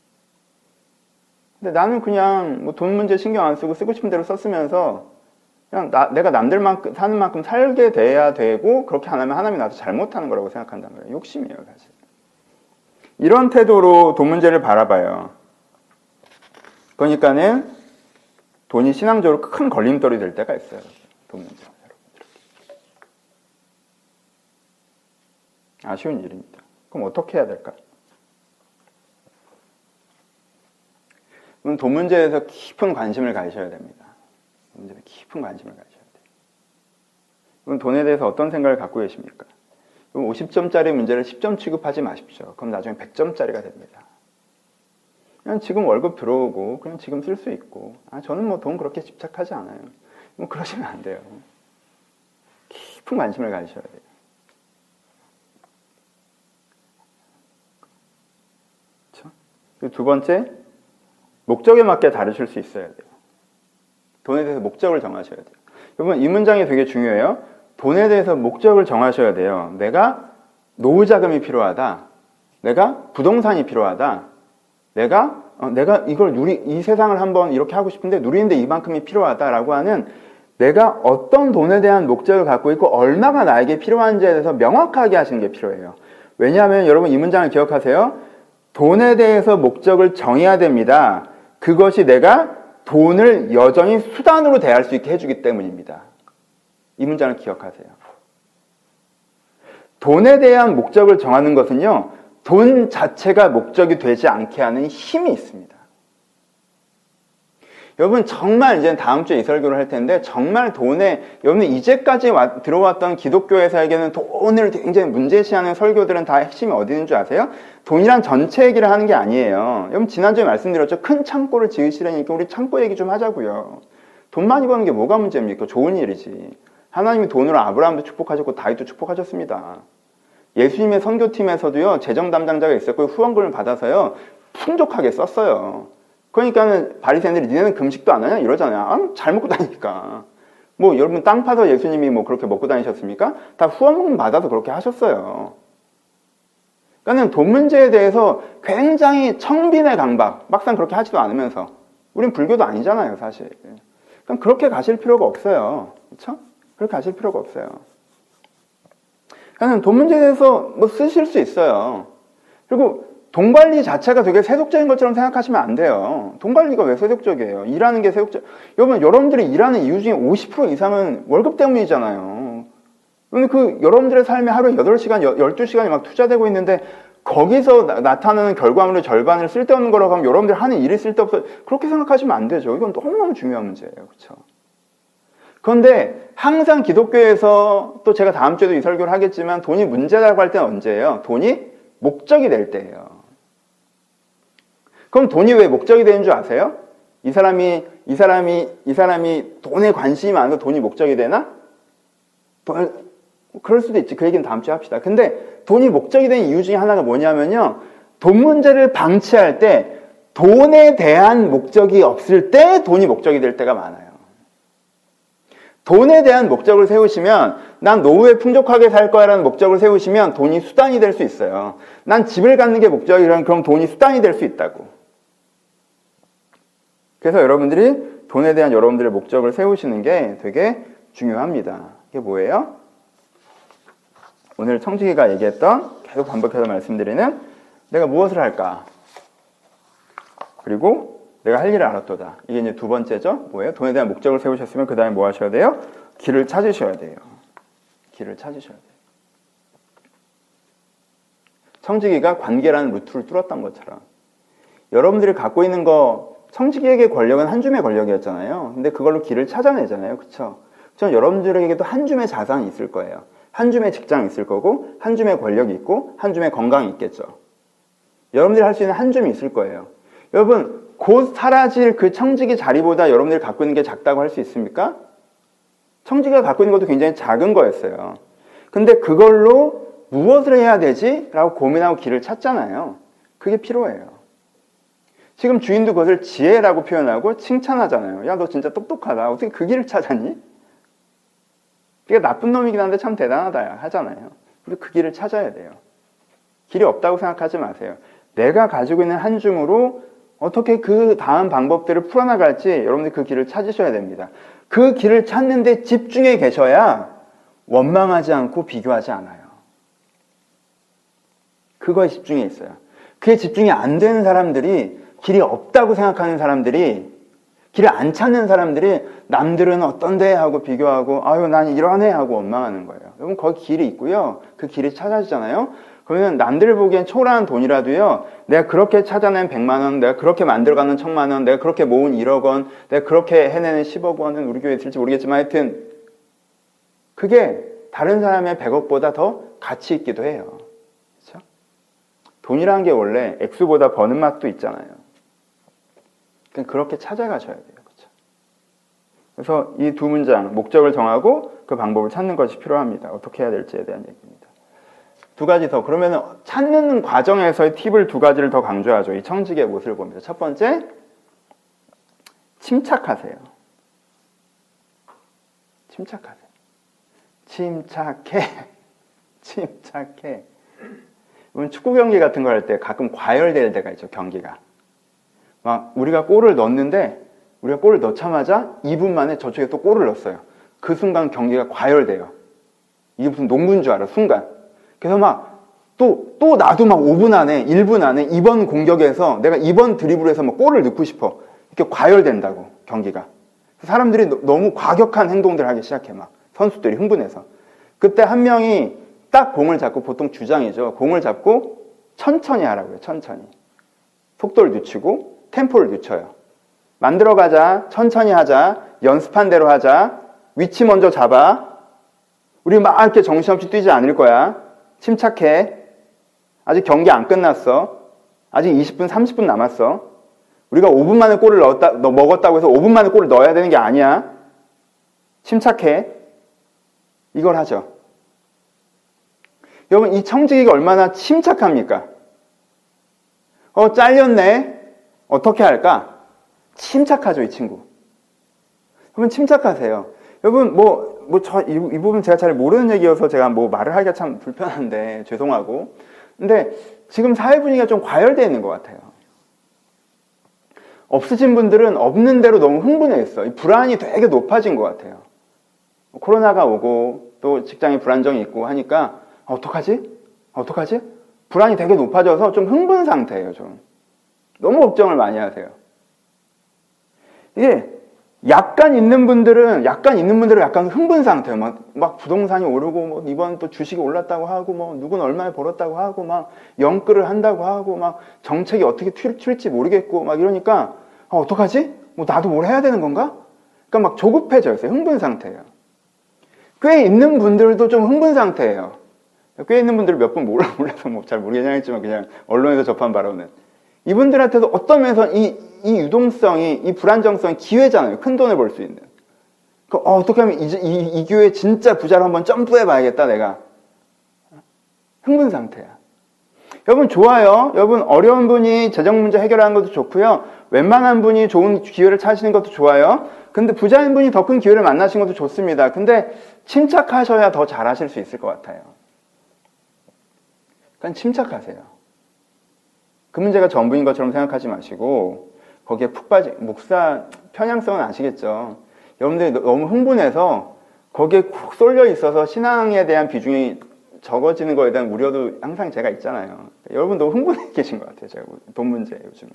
근데 나는 그냥 돈 문제 신경 안 쓰고 싶은 대로 썼으면서 그냥 내가 남들 사는 만큼 살게 돼야 되고 그렇게 안 하면 하나님이 나한테 잘못하는 거라고 생각한단 말이에요. 욕심이에요, 사실. 이런 태도로 돈 문제를 바라봐요. 그러니까는 돈이 신앙적으로 큰 걸림돌이 될 때가 있어요. 돈 문제가. 아쉬운 일입니다. 그럼 어떻게 해야 될까? 돈 문제에서 깊은 관심을 가지셔야 됩니다. 돈 문제에 깊은 관심을 가지셔야 돼요. 그럼 돈에 대해서 어떤 생각을 갖고 계십니까? 50점짜리 문제를 10점 취급하지 마십시오. 그럼 나중에 100점짜리가 됩니다. 그냥 지금 월급 들어오고 그냥 지금 쓸 수 있고 저는 돈 그렇게 집착하지 않아요. 그러시면 안 돼요. 깊은 관심을 가지셔야 돼요. 그렇죠? 두 번째, 목적에 맞게 다루실 수 있어야 돼요. 돈에 대해서 목적을 정하셔야 돼요. 여러분, 이 문장이 되게 중요해요. 돈에 대해서 목적을 정하셔야 돼요. 내가 노후 자금이 필요하다. 내가 부동산이 필요하다. 내가 이걸 이 세상을 한번 이렇게 하고 싶은데 누리는데 이만큼이 필요하다라고 하는 내가 어떤 돈에 대한 목적을 갖고 있고 얼마가 나에게 필요한지에 대해서 명확하게 하시는 게 필요해요. 왜냐하면 여러분 이 문장을 기억하세요. 돈에 대해서 목적을 정해야 됩니다. 그것이 내가 돈을 여전히 수단으로 대할 수 있게 해주기 때문입니다. 이 문장을 기억하세요. 돈에 대한 목적을 정하는 것은요, 돈 자체가 목적이 되지 않게 하는 힘이 있습니다. 여러분 정말 이제 다음 주에 이 설교를 할 텐데 정말 돈에 여러분 이제까지 들어왔던 기독교에서에게는 돈을 굉장히 문제시하는 설교들은 다 핵심이 어디 있는 줄 아세요? 돈이란 전체 얘기를 하는 게 아니에요. 여러분 지난주에 말씀드렸죠. 큰 창고를 지으시라니까 우리 창고 얘기 좀 하자고요. 돈 많이 버는 게 뭐가 문제입니까? 좋은 일이지. 하나님이 돈으로 아브라함도 축복하셨고 다윗도 축복하셨습니다. 예수님의 선교팀에서도요 재정 담당자가 있었고 후원금을 받아서요 풍족하게 썼어요. 그러니까는 바리새인들이 니네는 금식도 안 하냐 이러잖아요. 아, 잘 먹고 다니니까. 뭐 여러분 땅 파서 예수님이 뭐 그렇게 먹고 다니셨습니까? 다 후원금 받아서 그렇게 하셨어요. 그러니까는 돈 문제에 대해서 굉장히 청빈의 강박, 막상 그렇게 하지도 않으면서 우린 불교도 아니잖아요, 사실. 그러니까 그렇게 가실 필요가 없어요. 그렇죠? 그렇게 가실 필요가 없어요. 그러니까 돈 문제에 대해서 뭐 쓰실 수 있어요. 그리고 돈 관리 자체가 되게 세속적인 것처럼 생각하시면 안 돼요. 돈 관리가 왜 세속적이에요? 일하는 게 세속적. 여러분들이 일하는 이유 중에 50% 이상은 월급 때문이잖아요. 그런데 여러분들의 삶에 하루에 8시간, 12시간이 막 투자되고 있는데 거기서 나타나는 결과물의 절반을 쓸데없는 거라고 하면 여러분들 하는 일이 쓸데없어요. 그렇게 생각하시면 안 되죠. 이건 너무너무 중요한 문제예요. 그렇죠? 그런데 항상 기독교에서 또 제가 다음 주에도 이 설교를 하겠지만 돈이 문제라고 할 때는 언제예요? 돈이 목적이 될 때예요. 그럼 돈이 왜 목적이 되는 줄 아세요? 이 사람이 돈에 관심이 많아서 돈이 목적이 되나? 그럴 수도 있지. 그 얘기는 다음 주에 합시다. 근데 돈이 목적이 되는 이유 중에 하나가 뭐냐면요. 돈 문제를 방치할 때 돈에 대한 목적이 없을 때 돈이 목적이 될 때가 많아요. 돈에 대한 목적을 세우시면 난 노후에 풍족하게 살 거야 라는 목적을 세우시면 돈이 수단이 될 수 있어요. 난 집을 갖는 게 목적이라면 그럼 돈이 수단이 될 수 있다고. 그래서 여러분들이 돈에 대한 여러분들의 목적을 세우시는 게 되게 중요합니다. 이게 뭐예요? 오늘 청지기가 얘기했던 계속 반복해서 말씀드리는 내가 무엇을 할까? 그리고 내가 할 일을 알았도다. 이게 이제 두 번째죠. 뭐예요? 돈에 대한 목적을 세우셨으면 그 다음에 뭐 하셔야 돼요? 길을 찾으셔야 돼요. 길을 찾으셔야 돼요. 청지기가 관계라는 루트를 뚫었던 것처럼 여러분들이 갖고 있는 거 청지기에게 권력은 한 줌의 권력이었잖아요. 근데 그걸로 길을 찾아내잖아요. 그렇죠? 여러분들에게도 한 줌의 자산이 있을 거예요. 한 줌의 직장이 있을 거고 한 줌의 권력이 있고 한 줌의 건강이 있겠죠. 여러분들이 할 수 있는 한 줌이 있을 거예요. 여러분 곧 사라질 그 청지기 자리보다 여러분들이 갖고 있는 게 작다고 할 수 있습니까? 청지기가 갖고 있는 것도 굉장히 작은 거였어요. 근데 그걸로 무엇을 해야 되지? 라고 고민하고 길을 찾잖아요. 그게 필요해요. 지금 주인도 그것을 지혜라고 표현하고 칭찬하잖아요. 야, 너 진짜 똑똑하다. 어떻게 그 길을 찾았니? 그게 나쁜 놈이긴 한데 참 대단하다 하잖아요. 그리고 그 길을 찾아야 돼요. 길이 없다고 생각하지 마세요. 내가 가지고 있는 한 줌으로 어떻게 그 다음 방법들을 풀어나갈지 여러분들이 그 길을 찾으셔야 됩니다. 그 길을 찾는데 집중해 계셔야 원망하지 않고 비교하지 않아요. 그거에 집중해 있어요. 그게 집중이 안 되는 사람들이, 길이 없다고 생각하는 사람들이, 길을 안 찾는 사람들이 남들은 어떤데 하고 비교하고 아유 난 이러네 하고 원망하는 거예요. 여러분 거기 길이 있고요. 그 길이 찾아지잖아요. 그러면 남들 보기엔 초라한 돈이라도요, 내가 그렇게 찾아낸 100만 원, 내가 그렇게 만들어가는 1000만 원, 내가 그렇게 모은 1억 원, 내가 그렇게 해내는 10억 원은 우리 교회에 있을지 모르겠지만 하여튼 그게 다른 사람의 100억보다 더 가치 있기도 해요. 그렇죠? 돈이라는 게 원래 액수보다 버는 맛도 있잖아요. 그러니까 그렇게 찾아가셔야 돼요. 그렇죠? 그래서 이 두 문장, 목적을 정하고 그 방법을 찾는 것이 필요합니다. 어떻게 해야 될지에 대한 얘기입니다. 두 가지 더. 그러면 찾는 과정에서의 팁을 두 가지를 더 강조하죠. 이 청지기의 모습을 봅니다. 첫 번째, 침착하세요. 침착하세요. 침착해. 우리 축구 경기 같은 거 할 때 가끔 과열될 때가 있죠. 경기가. 막 우리가 골을 넣었는데 우리가 골을 넣자마자 2분 만에 저쪽에 또 골을 넣었어요. 그 순간 경기가 과열돼요. 이게 무슨 농구인 줄 알아, 순간. 그래서 막 또 나도 막 5분 안에 1분 안에 이번 공격에서 내가 이번 드리블에서 막 골을 넣고 싶어. 이렇게 과열된다고, 경기가. 사람들이 너무 과격한 행동들을 하기 시작해. 막 선수들이 흥분해서. 그때 한 명이 딱 공을 잡고, 보통 주장이죠, 공을 잡고 천천히 하라고요. 천천히. 속도를 늦추고 템포를 늦춰요. 만들어가자, 천천히 하자, 연습한 대로 하자, 위치 먼저 잡아, 우리 막 이렇게 정신없이 뛰지 않을 거야, 침착해, 아직 경기 안 끝났어, 아직 20분 30분 남았어, 우리가 5분 만에 골을 먹었다고 해서 5분 만에 골을 넣어야 되는 게 아니야, 침착해. 이걸 하죠. 여러분, 이 청지기가 얼마나 침착합니까? 잘렸네, 어떻게 할까? 침착하죠, 이 친구. 여러분, 침착하세요. 여러분, 이 부분 제가 잘 모르는 얘기여서 제가 말을 하기가 참 불편한데, 죄송하고. 근데 지금 사회 분위기가 좀 과열되어 있는 것 같아요. 없으신 분들은 없는 대로 너무 흥분해 있어. 이 불안이 되게 높아진 것 같아요. 코로나가 오고, 또 직장에 불안정이 있고 하니까, 어떡하지? 불안이 되게 높아져서 좀 흥분 상태예요, 좀. 너무 걱정을 많이 하세요. 이게 약간 있는 분들은 약간 흥분 상태예요. 막 부동산이 오르고, 이번 또 주식이 올랐다고 하고, 누군 얼마에 벌었다고 하고, 막 영끌을 한다고 하고, 막 정책이 어떻게 튈지 모르겠고, 막 이러니까, 어떡하지? 나도 뭘 해야 되는 건가? 그러니까 막 조급해져 있어요. 흥분 상태예요. 꽤 있는 분들도 좀 흥분 상태예요. 꽤 있는 분들 몇 분 몰라서 잘 모르겠긴 했지만, 그냥 언론에서 접한 바로는. 이분들한테도 어떤 면에서 이 유동성이, 이 불안정성이 기회잖아요. 큰 돈을 벌 수 있는. 어떻게 하면 이 기회에 진짜 부자로 한번 점프해봐야겠다, 내가. 흥분 상태야. 여러분, 좋아요. 여러분, 어려운 분이 재정 문제 해결하는 것도 좋고요. 웬만한 분이 좋은 기회를 찾으시는 것도 좋아요. 근데 부자인 분이 더 큰 기회를 만나시는 것도 좋습니다. 근데 침착하셔야 더 잘하실 수 있을 것 같아요. 그러니까 침착하세요. 그 문제가 전부인 것처럼 생각하지 마시고, 거기에 푹 목사 편향성은 아시겠죠? 여러분들이 너무 흥분해서 거기에 푹 쏠려 있어서 신앙에 대한 비중이 적어지는 거에 대한 우려도 항상 제가 있잖아요. 여러분 너무 흥분해 계신 것 같아요. 제가 돈 문제 요즘.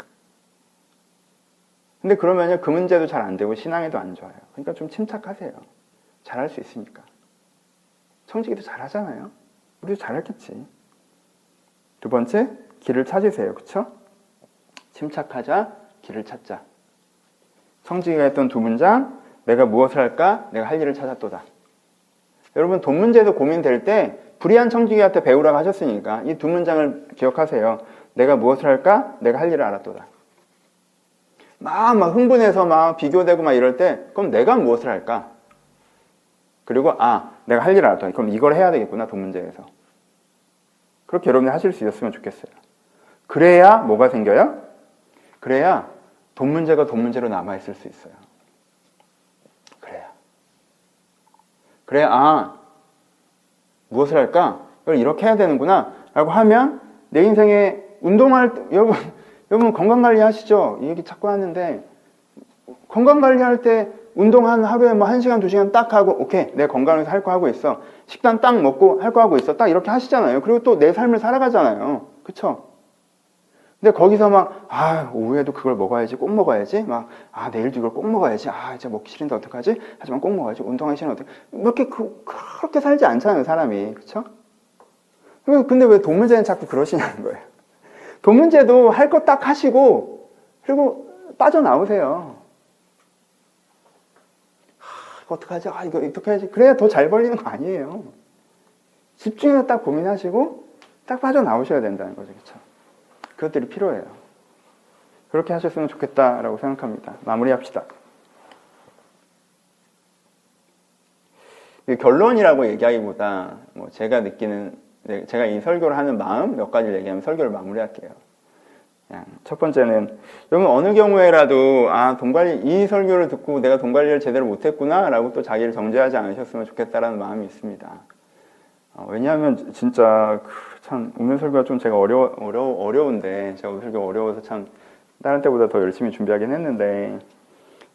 근데 그러면요, 그 문제도 잘 안 되고 신앙에도 안 좋아요. 그러니까 좀 침착하세요. 잘할 수 있으니까. 청지기도 잘하잖아요. 우리도 잘했겠지. 두 번째, 길을 찾으세요. 그쵸? 침착하자, 길을 찾자. 청지기가 했던 두 문장, 내가 무엇을 할까? 내가 할 일을 찾았도다. 여러분, 돈 문제도 고민될 때 불의한 청지기한테 배우라고 하셨으니까 이 두 문장을 기억하세요. 내가 무엇을 할까? 내가 할 일을 알았도다. 막 흥분해서 막 비교되고 막 이럴 때, 그럼 내가 무엇을 할까? 그리고 내가 할 일을 알았더니 그럼 이걸 해야 되겠구나, 돈 문제에서. 그렇게 여러분이 하실 수 있었으면 좋겠어요. 그래야 뭐가 생겨요? 그래야 돈 문제가 돈 문제로 남아있을 수 있어요. 그래야 무엇을 할까? 이걸 이렇게 해야 되는구나 라고 하면 내 인생에 운동할 때, 여러분 건강관리 하시죠? 이 얘기 자꾸 하는데, 건강관리 할 때 운동 하루에 1시간 2시간 딱 하고, 오케이, 내 건강을 위해서 할 거 하고 있어, 식단 딱 먹고 할 거 하고 있어, 딱 이렇게 하시잖아요. 그리고 또 내 삶을 살아가잖아요. 그쵸? 근데 거기서 오후에도 그걸 먹어야지, 꼭 먹어야지, 내일도 이걸 꼭 먹어야지, 이제 먹기 싫은데 어떡하지? 하지만 꼭 먹어야지, 운동하기 싫은데 어떡하지? 그렇게 살지 않잖아요, 사람이. 그쵸? 근데 왜 돈 문제는 자꾸 그러시냐는 거예요. 돈 문제도 할 거 딱 하시고, 그리고 빠져나오세요. 이거 어떡하지? 이거 어떻게 해야지? 그래야 더 잘 벌리는 거 아니에요. 집중해서 딱 고민하시고, 딱 빠져나오셔야 된다는 거죠. 그쵸? 그것들이 필요해요. 그렇게 하셨으면 좋겠다라고 생각합니다. 마무리합시다. 결론이라고 얘기하기보다 제가 느끼는, 제가 이 설교를 하는 마음 몇 가지를 얘기하면 설교를 마무리할게요. 첫 번째는, 여러분 어느 경우에라도 이 설교를 듣고 내가 돈 관리를 제대로 못했구나 라고 또 자기를 정죄하지 않으셨으면 좋겠다라는 마음이 있습니다. 왜냐하면 진짜 참 오늘 설교가 좀 제가 어려운데, 제가 오늘 설교 어려워서 참 다른 때보다 더 열심히 준비하긴 했는데,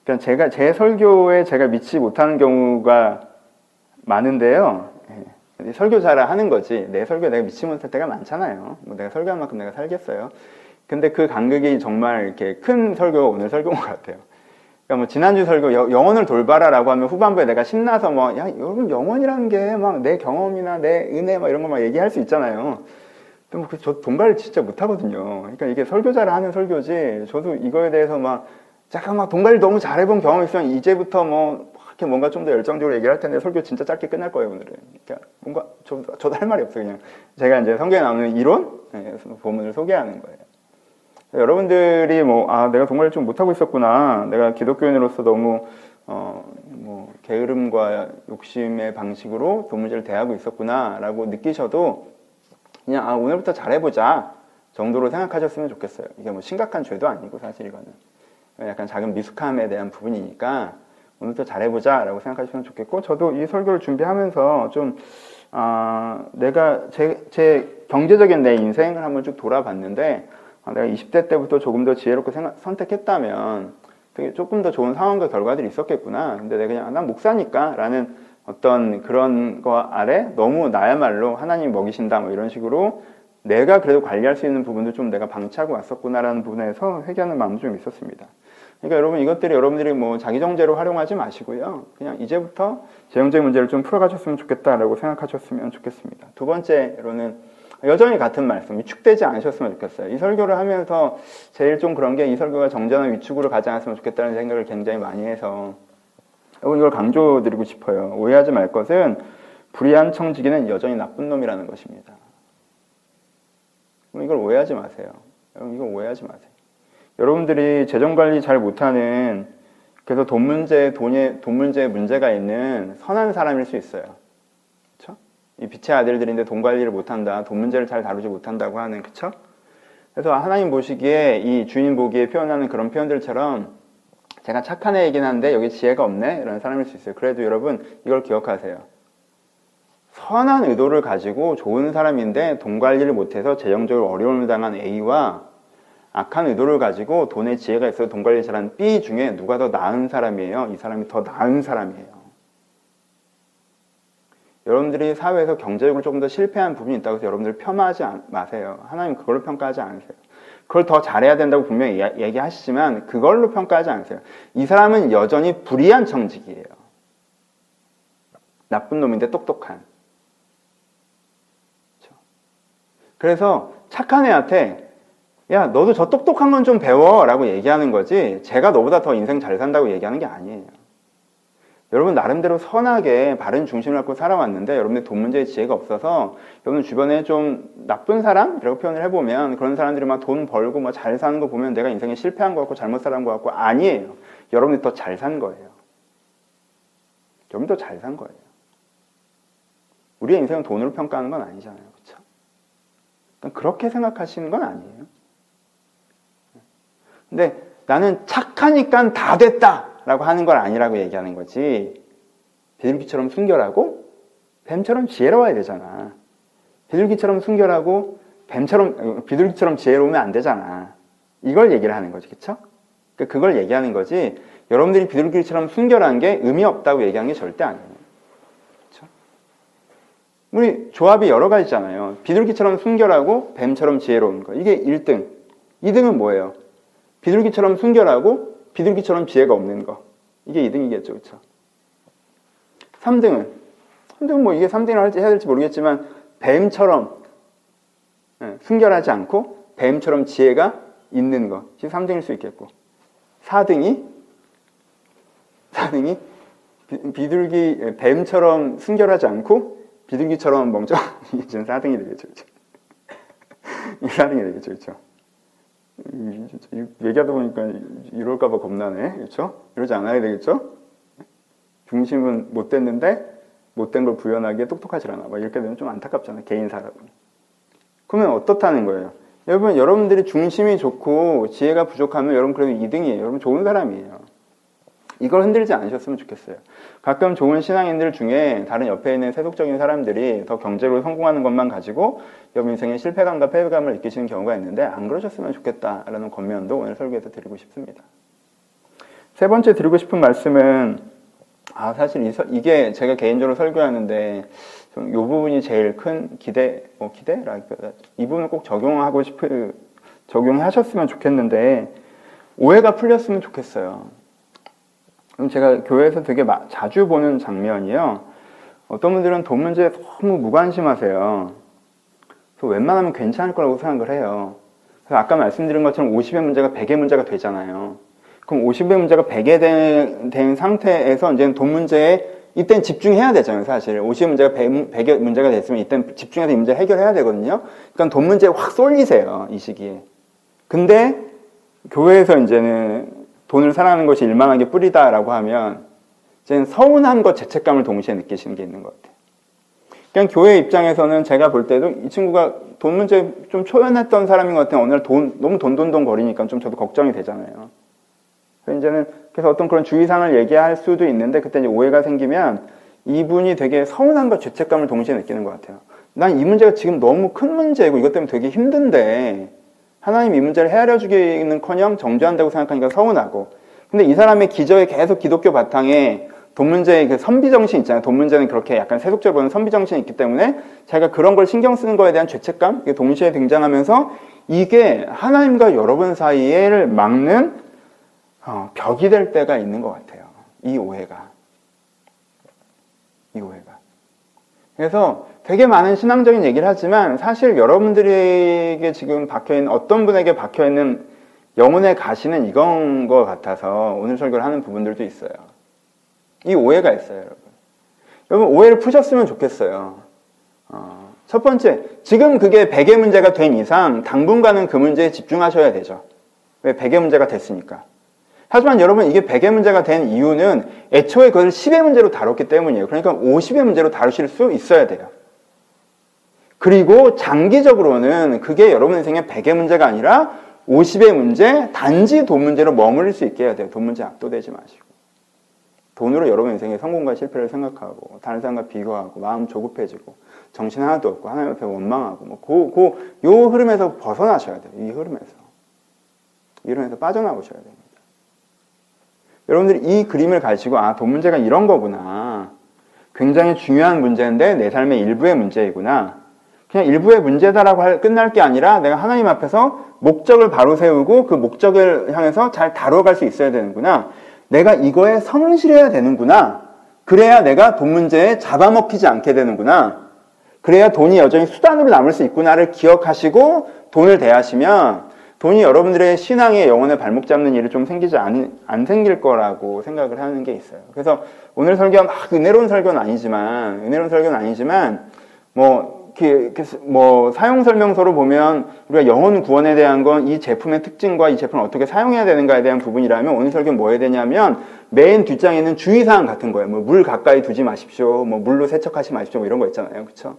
그러니까 제 설교에 제가 믿지 못하는 경우가 많은데요. 설교자라 하는 거지 내 설교에 내가 믿지 못할 때가 많잖아요. 뭐 내가 설교한 만큼 내가 살겠어요. 근데 그 간극이 정말 이렇게 큰 설교가 오늘 설교인 것 같아요. 그러니까 뭐 지난주 설교 영혼을 돌봐라라고 하면 후반부에 내가 신나서 뭐 야 여러분 영혼이라는 게 막 내 경험이나 내 은혜 막 이런 거 막 얘기할 수 있잖아요. 근데 뭐 저 돈발 진짜 못하거든요. 그러니까 이게 설교자라 하는 설교지 저도 이거에 대해서 막 잠깐 막 돈관리 너무 잘해본 경험이 있으면 이제부터 뭐 이렇게 뭔가 좀 더 열정적으로 얘기를 할 텐데 설교 진짜 짧게 끝날 거예요 오늘은. 그러니까 뭔가 저도 할 말이 없어요. 그냥 제가 이제 성경에 나오는 이론 본문을 소개하는 거예요. 여러분들이 내가 돈관리 좀 못하고 있었구나. 내가 기독교인으로서 너무 뭐 게으름과 욕심의 방식으로 돈 문제를 대하고 있었구나라고 느끼셔도 그냥 오늘부터 잘해보자 정도로 생각하셨으면 좋겠어요. 이게 뭐 심각한 죄도 아니고 사실 이거는 약간 작은 미숙함에 대한 부분이니까 오늘부터 잘해보자 라고 생각하시면 좋겠고, 저도 이 설교를 준비하면서 좀 내가 제 경제적인 내 인생을 한번 쭉 돌아봤는데 내가 20대 때부터 조금 더 지혜롭게 선택했다면 되게 조금 더 좋은 상황과 결과들이 있었겠구나. 근데 내가 그냥 난 목사니까 라는 어떤 그런 거 아래 너무 나야말로 하나님 먹이신다 뭐 이런 식으로 내가 그래도 관리할 수 있는 부분도 좀 내가 방치하고 왔었구나라는 부분에서 회개하는 마음도 좀 있었습니다. 그러니까 여러분 이것들이 여러분들이 뭐 자기 정죄로 활용하지 마시고요. 그냥 이제부터 재정적 문제를 좀 풀어가셨으면 좋겠다라고 생각하셨으면 좋겠습니다. 두 번째로는 여전히 같은 말씀, 위축되지 않으셨으면 좋겠어요. 이 설교를 하면서 제일 좀 그런 게 이 설교가 정전한 위축으로 가지 않았으면 좋겠다는 생각을 굉장히 많이 해서 여러분 이걸 강조드리고 싶어요. 오해하지 말 것은 불의한 청지기는 여전히 나쁜 놈이라는 것입니다. 이걸 오해하지 마세요. 여러분 이걸 오해하지 마세요. 여러분들이 재정관리 잘 못하는 그래서 돈 문제에 문제가 있는 선한 사람일 수 있어요. 그렇죠? 이 빛의 아들들인데 돈 관리를 못한다, 돈 문제를 잘 다루지 못한다고 하는, 그렇죠? 그래서 하나님 보시기에 이 주인 보기에 표현하는 그런 표현들처럼 제가 착한 애이긴 한데 여기 지혜가 없네 이런 사람일 수 있어요. 그래도 여러분 이걸 기억하세요. 선한 의도를 가지고 좋은 사람인데 돈 관리를 못해서 재정적으로 어려움을 당한 A와 악한 의도를 가지고 돈에 지혜가 있어서 돈 관리 잘하는 B 중에 누가 더 나은 사람이에요? 이 사람이 더 나은 사람이에요. 여러분들이 사회에서 경제적으로 조금 더 실패한 부분이 있다고 해서 여러분들 폄하하지 마세요. 하나님 그걸로 평가하지 않으세요. 그걸 더 잘해야 된다고 분명히 얘기하시지만 그걸로 평가하지 않으세요. 이 사람은 여전히 불의한 청직이에요. 나쁜 놈인데 똑똑한. 그래서 착한 애한테 야 너도 저 똑똑한 건 좀 배워 라고 얘기하는 거지 제가 너보다 더 인생 잘 산다고 얘기하는 게 아니에요. 여러분 나름대로 선하게 바른 중심을 갖고 살아왔는데 여러분들 돈 문제에 지혜가 없어서 여러분 주변에 좀 나쁜 사람이라고 표현을 해보면 그런 사람들이 막 돈 벌고 막 잘 사는 거 보면 내가 인생에 실패한 것 같고 잘못 살은 것 같고 아니에요. 여러분이 더 잘 산 거예요. 여러분이 더 잘 산 거예요. 우리의 인생은 돈으로 평가하는 건 아니잖아요. 그렇죠? 그러니까 그렇게 생각하시는 건 아니에요. 근데 나는 착하니까 다 됐다 라고 하는 걸 아니라고 얘기하는 거지. 비둘기처럼 순결하고 뱀처럼 지혜로워야 되잖아. 비둘기처럼 순결하고 비둘기처럼 지혜로우면 안 되잖아. 이걸 얘기를 하는 거지. 그쵸? 그러니까 그걸 얘기하는 거지 여러분들이 비둘기처럼 순결한 게 의미 없다고 얘기하는 게 절대 아니에요. 그쵸? 우리 조합이 여러 가지잖아요. 비둘기처럼 순결하고 뱀처럼 지혜로운 거. 이게 1등. 2등은 뭐예요? 비둘기처럼 순결하고 비둘기처럼 지혜가 없는 거. 이게 2등이겠죠. 그렇죠? 3등은 뭐 이게 3등이라고 해야 될지 모르겠지만 뱀처럼 순결하지 않고 뱀처럼 지혜가 있는 거. 이게 3등일 수 있겠고 4등이 뱀처럼 순결하지 않고 비둘기처럼 멍청한 이게 지금 4등이 되겠죠. 그렇죠? 이게 4등이 되겠죠. 그렇죠? 얘기하다 보니까 이럴까봐 겁나네. 그렇죠? 이러지 않아야 되겠죠? 중심은 못 됐는데 못된 걸 부연하기에 똑똑하지 않아. 막 이렇게 되면 좀 안타깝잖아요. 개인 사람은. 그러면 어떻다는 거예요? 여러분들이 중심이 좋고 지혜가 부족하면 여러분 그래도 2등이에요. 여러분 좋은 사람이에요. 이걸 흔들지 않으셨으면 좋겠어요. 가끔 좋은 신앙인들 중에 다른 옆에 있는 세속적인 사람들이 더 경제로 성공하는 것만 가지고 여러분 인생의 실패감과 패배감을 느끼시는 경우가 있는데 안 그러셨으면 좋겠다라는 권면도 오늘 설교에서 드리고 싶습니다. 세 번째 드리고 싶은 말씀은 사실 이게 제가 개인적으로 설교하는데 좀 이 부분이 제일 큰 기대라기보다 이 부분을 꼭 적용하셨으면 좋겠는데 오해가 풀렸으면 좋겠어요. 그럼 제가 교회에서 되게 자주 보는 장면이요. 어떤 분들은 돈 문제에 너무 무관심하세요. 그래서 웬만하면 괜찮을 거라고 생각을 해요. 그래서 아까 말씀드린 것처럼 50의 문제가 100의 문제가 되잖아요. 그럼 50의 문제가 100에 된 상태에서 이제는 돈 문제에 이땐 집중해야 되잖아요, 사실. 50의 문제가 100의 문제가 됐으면 이땐 집중해서 이 문제 해결해야 되거든요. 그러니까 돈 문제에 확 쏠리세요, 이 시기에. 근데 교회에서 이제는 돈을 사랑하는 것이 일만하게 뿌리다라고 하면 이제는 서운함과 죄책감을 동시에 느끼시는 게 있는 것 같아요. 그냥 교회 입장에서는 제가 볼 때도 이 친구가 돈 문제 좀 초연했던 사람인 것 같아요. 어느 날 너무 돈 거리니까 좀 저도 걱정이 되잖아요. 그래서 어떤 그런 주의사항을 얘기할 수도 있는데 그때 이제 오해가 생기면 이분이 되게 서운함과 죄책감을 동시에 느끼는 것 같아요. 난 이 문제가 지금 너무 큰 문제고 이것 때문에 되게 힘든데 하나님 이 문제를 헤아려 주기는커녕 정죄한다고 생각하니까 서운하고, 근데 이 사람의 기저에 계속 기독교 바탕에 돈 문제의 그 선비정신 있잖아요. 돈 문제는 그렇게 약간 세속적으로 보는 선비정신이 있기 때문에 자기가 그런 걸 신경 쓰는 거에 대한 죄책감 이게 동시에 등장하면서 이게 하나님과 여러분 사이를 막는 벽이 될 때가 있는 것 같아요. 이 오해가. 그래서 되게 많은 신앙적인 얘기를 하지만 사실 여러분들에게 지금 박혀있는 어떤 분에게 박혀있는 영혼의 가시는 이건 것 같아서 오늘 설교를 하는 부분들도 있어요. 이 오해가 있어요, 여러분. 오해를 푸셨으면 좋겠어요. 첫 번째, 지금 그게 100의 문제가 된 이상 당분간은 그 문제에 집중하셔야 되죠. 왜? 100의 문제가 됐으니까. 하지만 여러분, 이게 100의 문제가 된 이유는 애초에 그걸 10의 문제로 다뤘기 때문이에요. 그러니까 50의 문제로 다루실 수 있어야 돼요. 그리고 장기적으로는 그게 여러분 인생의 100의 문제가 아니라 50의 문제, 단지 돈 문제로 머무를 수 있게 해야 돼요. 돈 문제에 압도되지 마시고. 돈으로 여러분 인생의 성공과 실패를 생각하고 다른 사람과 비교하고 마음 조급해지고 정신 하나도 없고 하나님 앞에 원망하고 요 흐름에서 벗어나셔야 돼요. 이 흐름에서 빠져나오셔야 됩니다. 여러분들이 이 그림을 가지고 돈 문제가 이런 거구나. 굉장히 중요한 문제인데 내 삶의 일부의 문제이구나. 그냥 일부의 문제다라고 끝날 게 아니라 내가 하나님 앞에서 목적을 바로 세우고 그 목적을 향해서 잘 다뤄갈 수 있어야 되는구나. 내가 이거에 성실해야 되는구나. 그래야 내가 돈 문제에 잡아먹히지 않게 되는구나. 그래야 돈이 여전히 수단으로 남을 수 있구나를 기억하시고 돈을 대하시면 돈이 여러분들의 신앙의 영혼에 발목 잡는 일이 좀 안 생길 거라고 생각을 하는 게 있어요. 그래서 오늘 설교가 막 은혜로운 설교는 아니지만 사용 설명서로 보면 우리가 영혼 구원에 대한 건 이 제품의 특징과 이 제품을 어떻게 사용해야 되는가에 대한 부분이라면 오늘 설교는 뭐 해야 되냐면 맨 뒷장에 있는 주의사항 같은 거예요. 물 가까이 두지 마십시오. 물로 세척하지 마십시오. 이런 거 있잖아요. 그렇죠?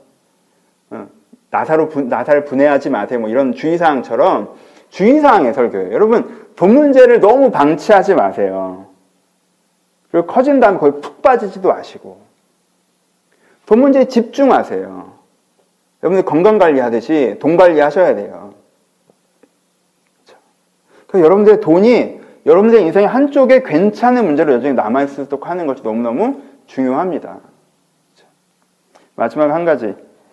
나사를 분해하지 마세요. 이런 주의사항처럼 주의사항의 설교예요. 여러분, 돈 문제를 너무 방치하지 마세요. 그리고 커진 다음에 거의 푹 빠지지도 마시고 돈 문제에 집중하세요. 여러분들 건강관리하듯이 돈 관리하셔야 돼요. 그래서 여러분들의 돈이 여러분들의 인생의 한쪽에 괜찮은 문제로 여전히 남아있을 수 있도록 하는 것이 너무너무 중요합니다. 마지막 한 가지.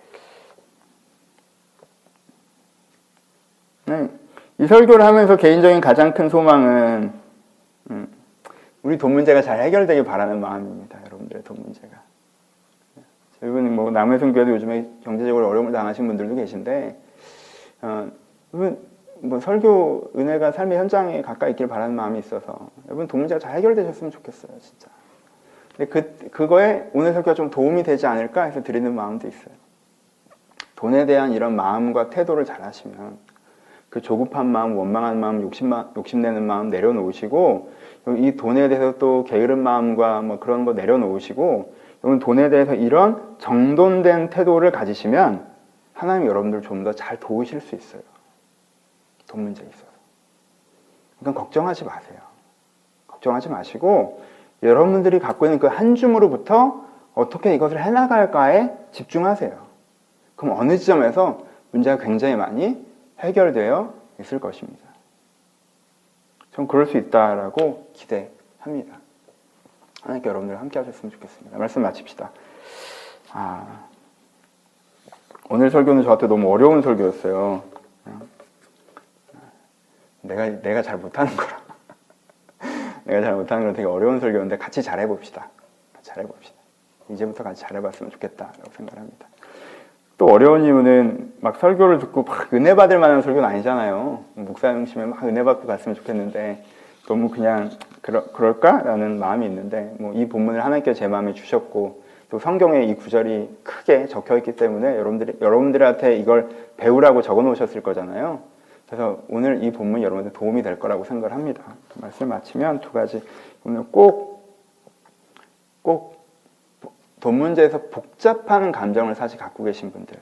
이 설교를 하면서 개인적인 가장 큰 소망은 우리 돈 문제가 잘 해결되길 바라는 마음입니다. 여러분들의 돈 문제가. 여러분 남의 성교회도 요즘에 경제적으로 어려움을 당하신 분들도 계신데 여러분 설교 은혜가 삶의 현장에 가까이 있길 바라는 마음이 있어서 여러분 돈 문제가 잘 해결되셨으면 좋겠어요, 진짜. 근데 그거에 오늘 설교가 좀 도움이 되지 않을까 해서 드리는 마음도 있어요. 돈에 대한 이런 마음과 태도를 잘 하시면 그 조급한 마음, 원망하는 마음, 욕심내는 마음 내려놓으시고 이 돈에 대해서 또 게으른 마음과 그런 거 내려놓으시고 여러분 돈에 대해서 이런 정돈된 태도를 가지시면 하나님이 여러분들 좀 더 잘 도우실 수 있어요. 돈 문제에 있어서. 그러니까 걱정하지 마세요. 걱정하지 마시고 여러분들이 갖고 있는 그 한 줌으로부터 어떻게 이것을 해나갈까에 집중하세요. 그럼 어느 지점에서 문제가 굉장히 많이 해결되어 있을 것입니다. 전 그럴 수 있다라고 기대합니다. 합니다. 하나님께 여러분들 함께 하셨으면 좋겠습니다. 말씀 마칩시다. 오늘 설교는 저한테 너무 어려운 설교였어요. 내가 잘 못하는 거라. 내가 잘 못하는 건 되게 어려운 설교인데 같이 잘해봅시다. 이제부터 같이 잘해봤으면 좋겠다라고 생각합니다. 또 어려운 이유는 막 설교를 듣고 막 은혜 받을 만한 설교는 아니잖아요. 목사님이시면 막 은혜 받고 갔으면 좋겠는데 너무 그냥 그럴까라는 마음이 있는데 이 본문을 하나님께서 제 마음에 주셨고 또 성경에 이 구절이 크게 적혀있기 때문에 여러분들한테 이걸 배우라고 적어 놓으셨을 거잖아요. 그래서 오늘 이 본문이 여러분들 도움이 될 거라고 생각을 합니다. 말씀 마치면 두 가지. 오늘 꼭 돈 문제에서 복잡한 감정을 사실 갖고 계신 분들,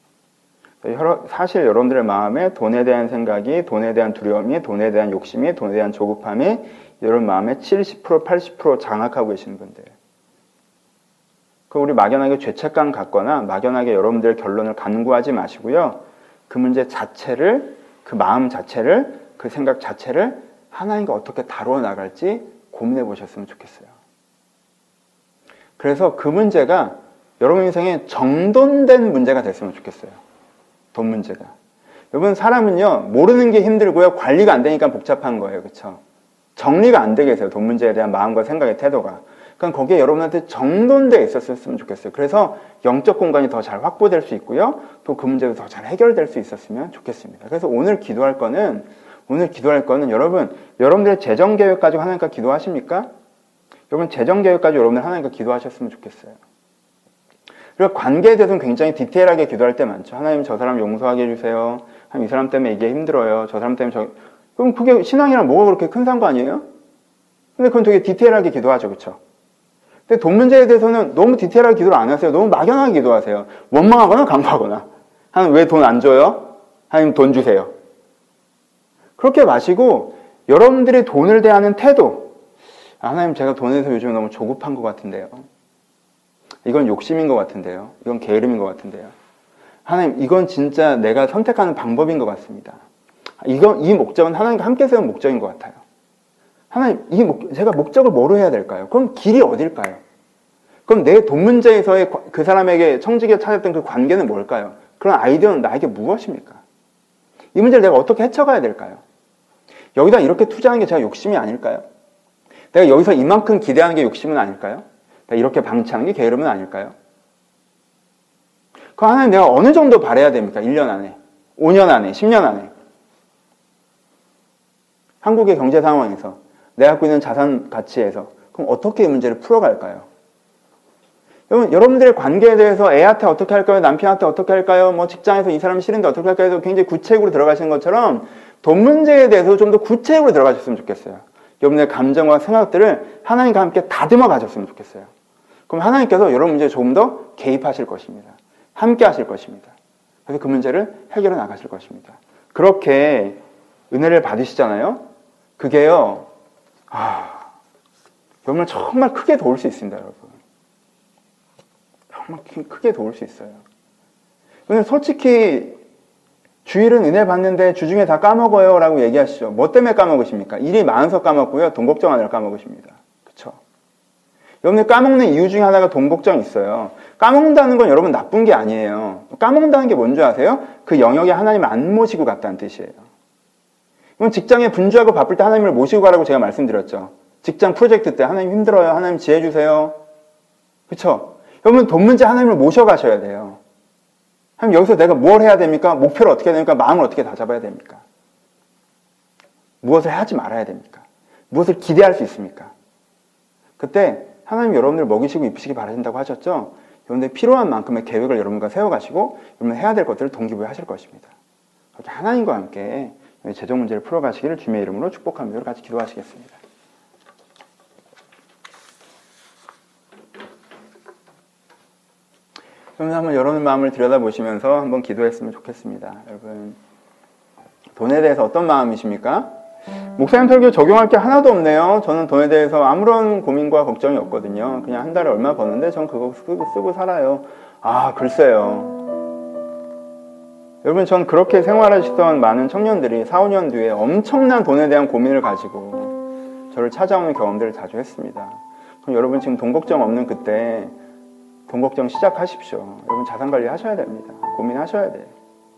사실 여러분들의 마음에 돈에 대한 생각이, 돈에 대한 두려움이, 돈에 대한 욕심이, 돈에 대한 조급함이 여러분 마음에 70%, 80% 장악하고 계시는 분들, 우리 막연하게 죄책감 갖거나 막연하게 여러분들의 결론을 간구하지 마시고요. 그 문제 자체를, 그 마음 자체를, 그 생각 자체를 하나님과 어떻게 다루어 나갈지 고민해 보셨으면 좋겠어요. 그래서 그 문제가 여러분 인생에 정돈된 문제가 됐으면 좋겠어요. 돈 문제가. 여러분 사람은요, 모르는 게 힘들고요, 관리가 안 되니까 복잡한 거예요. 그렇죠? 정리가 안 되게 해서요. 돈 문제에 대한 마음과 생각의 태도가. 그러니까 거기에 여러분한테 정돈되어 있었으면 좋겠어요. 그래서 영적 공간이 더 잘 확보될 수 있고요. 또 그 문제도 더 잘 해결될 수 있었으면 좋겠습니다. 그래서 오늘 기도할 거는 여러분들의 재정 계획 가지고 하나님께 기도하십니까? 여러분 재정 계획 가지고 여러분들 하나님께 기도하셨으면 좋겠어요. 그리고 관계에 대해서는 굉장히 디테일하게 기도할 때 많죠. 하나님 저 사람 용서하게 해주세요. 하나님 이 사람 때문에 이게 힘들어요. 저 사람 때문에 그럼 그게 신앙이랑 뭐가 그렇게 큰 상관이에요? 근데 그건 되게 디테일하게 기도하죠. 그렇죠? 근데 돈 문제에 대해서는 너무 디테일하게 기도를 안 하세요. 너무 막연하게 기도하세요. 원망하거나 강구하거나. 하나님 왜 돈 안 줘요? 하나님 돈 주세요. 그렇게 마시고 여러분들이 돈을 대하는 태도, 하나님 제가 돈에 대해서 요즘 너무 조급한 것 같은데요. 이건 욕심인 것 같은데요. 이건 게으름인 것 같은데요. 하나님 이건 진짜 내가 선택하는 방법인 것 같습니다. 이 목적은 하나님과 함께 세운 목적인 것 같아요. 하나님 제가 목적을 뭐로 해야 될까요? 그럼 길이 어딜까요? 그럼 내 돈 문제에서의 그 사람에게 청지기에 찾았던 그 관계는 뭘까요? 그런 아이디어는 나에게 무엇입니까? 이 문제를 내가 어떻게 헤쳐가야 될까요? 여기다 이렇게 투자하는 게 제가 욕심이 아닐까요? 내가 여기서 이만큼 기대하는 게 욕심은 아닐까요? 내가 이렇게 방치하는 게 게으름은 아닐까요? 그 하나님 내가 어느 정도 바라야 됩니까? 1년 안에, 5년 안에, 10년 안에. 한국의 경제 상황에서 내가 갖고 있는 자산 가치에서 그럼 어떻게 이 문제를 풀어갈까요? 여러분들의 관계에 대해서 애한테 어떻게 할까요? 남편한테 어떻게 할까요? 직장에서 이 사람 싫은데 어떻게 할까요? 해서 굉장히 구체적으로 들어가시는 것처럼 돈 문제에 대해서 좀 더 구체적으로 들어가셨으면 좋겠어요. 여러분의 감정과 생각들을 하나님과 함께 다듬어 가셨으면 좋겠어요. 그럼 하나님께서 여러분 문제에 조금 더 개입하실 것입니다. 함께 하실 것입니다. 그래서 그 문제를 해결해 나가실 것입니다. 그렇게 은혜를 받으시잖아요. 그게요, 여러분을 정말 크게 도울 수 있습니다, 여러분. 정말 크게 도울 수 있어요. 근데 솔직히 주일은 은혜 받는데 주중에 다 까먹어요 라고 얘기하시죠. 뭐 때문에 까먹으십니까? 일이 많아서 까먹고요. 돈 걱정하느라 까먹으십니다. 그쵸? 여러분들 까먹는 이유 중에 하나가 돈 걱정이 있어요. 까먹는다는 건 여러분 나쁜 게 아니에요. 까먹는다는 게 뭔지 아세요? 그 영역에 하나님을 안 모시고 갔다는 뜻이에요. 그럼 직장에 분주하고 바쁠 때 하나님을 모시고 가라고 제가 말씀드렸죠. 직장 프로젝트 때 하나님 힘들어요. 하나님 지혜 주세요. 그쵸? 여러분 돈 문제 하나님을 모셔가셔야 돼요. 하나님 여기서 내가 뭘 해야 됩니까? 목표를 어떻게 해야 됩니까? 마음을 어떻게 다잡아야 됩니까? 무엇을 하지 말아야 됩니까? 무엇을 기대할 수 있습니까? 그때 하나님 여러분들 먹이시고 입히시기 바라신다고 하셨죠? 여러분들 필요한 만큼의 계획을 여러분과 세워가시고 여러분 해야 될 것들을 동기부여 하실 것입니다. 그렇게 하나님과 함께 재정 문제를 풀어가시기를 주님의 이름으로 축복합니다. 같이 기도하시겠습니다. 그러면 한번 여러분의 마음을 들여다보시면서 한번 기도했으면 좋겠습니다. 여러분, 돈에 대해서 어떤 마음이십니까? 목사님 설교 적용할 게 하나도 없네요. 저는 돈에 대해서 아무런 고민과 걱정이 없거든요. 그냥 한 달에 얼마 버는데 전 그거 쓰고 살아요. 글쎄요. 여러분, 전 그렇게 생활하시던 많은 청년들이 4, 5년 뒤에 엄청난 돈에 대한 고민을 가지고 저를 찾아오는 경험들을 자주 했습니다. 그럼 여러분 지금 돈 걱정 없는 그때 돈 걱정 시작하십시오. 여러분 자산관리 하셔야 됩니다. 고민하셔야 돼요.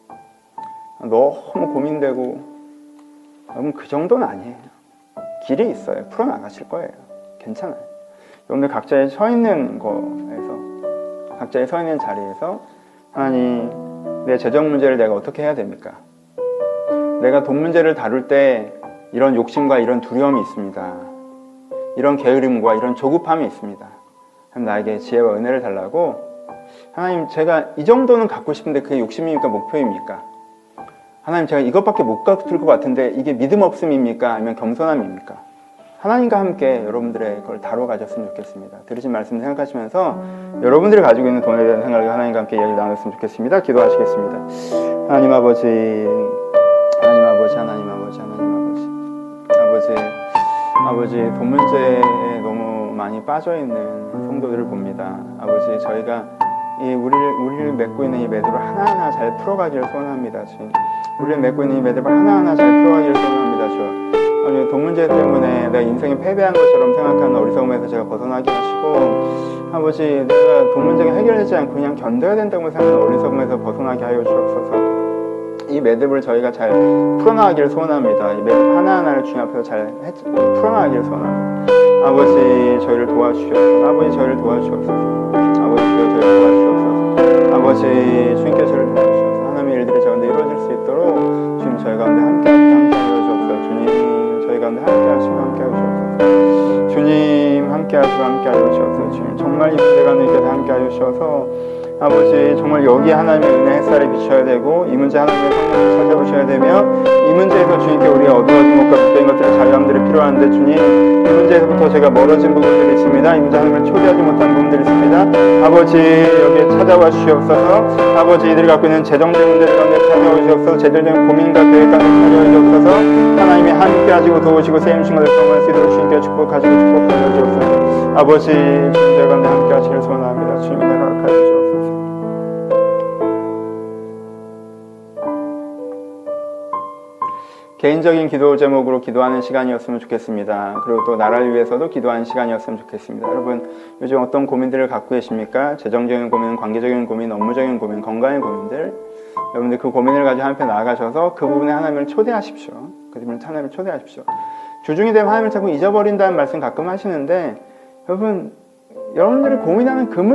너무 고민되고 여러분 그 정도는 아니에요. 길이 있어요. 풀어나가실 거예요. 괜찮아요. 여러분들 각자의 서 있는 거에서, 각자의 서 있는 자리에서 하나님, 내 재정 문제를 내가 어떻게 해야 됩니까? 내가 돈 문제를 다룰 때 이런 욕심과 이런 두려움이 있습니다. 이런 게으름과 이런 조급함이 있습니다. 나에게 지혜와 은혜를 달라고, 하나님 제가 이 정도는 갖고 싶은데 그게 욕심입니까? 목표입니까? 하나님 제가 이것밖에 못 갖을 것 같은데 이게 믿음 없음입니까? 아니면 겸손함입니까? 하나님과 함께 여러분들의 그걸 다뤄가셨으면 좋겠습니다. 들으신 말씀 생각하시면서 여러분들이 가지고 있는 돈에 대한 생각을 하나님과 함께 이야기 나눴으면 좋겠습니다. 기도하시겠습니다. 하나님 아버지, 하나님 아버지, 하나님 아버지, 하나님 아버지, 아버지 돈 문제에 너무 많이 빠져있는 성도들을 봅니다. 아버지, 저희가 이 우리를 맺고 있는 이 매듭을 하나하나 잘 풀어가기를 소원합니다. 주님, 우리를 맺고 있는 이 매듭을 하나하나 잘 풀어가기를 소원합니다. 주님, 아버지, 돈 문제 때문에 내가 인생이 패배한 것처럼 생각하는 어리석음에서 제가 벗어나게 하시고, 아버지, 내가 돈 문제가 해결되지 않고 그냥 견뎌야 된다고 생각하는 어리석음에서 벗어나게 하여 주옵소서. 이 매듭을 저희가 잘 풀어나가기를 소원합니다. 이 매듭 하나하나를 주님 앞에서 잘 풀어나가기를 소원합니다. 아버지, 저희를 도와주시옵소서. 아버지, 저희를 도와주시옵소서. 아버지, 저희를 도와주시옵소서. 아버지, 주님께 저희를 도와주시옵소서. 하나님의 일들이 저 가운데 이루어질 수 있도록 주님 저희 가운데 함께 하여 주옵소서. 주님, 저희 가운데 함께 하시고 함께 하여 주옵소서. 주님, 함께 하시고 함께 하여 주옵소서. 주님, 정말 이 문제 가운데 함께 하여 주셔서 아버지, 정말 여기에 하나님의 은혜 햇살이 비춰야 되고, 이 문제 하나님의 성령을 찾아오셔야 되며, 이 문제에서 주님께 우리가 어두워진 것과 굳은 것들의 자유함들이 필요한데, 주님, 이 문제에서부터 제가 멀어진 부분들이 있습니다. 이 문제 하나님을 초대하지 못한 부분들이 있습니다. 아버지, 여기에 찾아와 주시옵소서. 아버지, 이들이 갖고 있는 재정적 문제를 가운데 찾아와 주시옵소서. 재정적인 고민과 계획 가운데 찾아와 주시옵소서. 하나님이 함께 하시고 도우시고 세임신 것을 경험할 수 있도록 주님께 축복하시고 축복하여 주옵소서. 아버지, 주님 가운데 함께 하시기를 소원합니다. 주님 은혜가 허락하여 주옵소서. 개인적인 기도 제목으로 기도하는 시간이었으면 좋겠습니다. 그리고 또 나라를 위해서도 기도하는 시간이었으면 좋겠습니다. 여러분, 요즘 어떤 고민들을 갖고 계십니까? 재정적인 고민, 관계적인 고민, 업무적인 고민, 건강의 고민들. 여러분들 그 고민을 가지고 한편 나아가셔서 그 부분에 하나님을 초대하십시오. 그 부분에 하나님을 초대하십시오. 주중이 되면 하나님을 자꾸 잊어버린다는 말씀 가끔 하시는데, 여러분들이 고민하는 그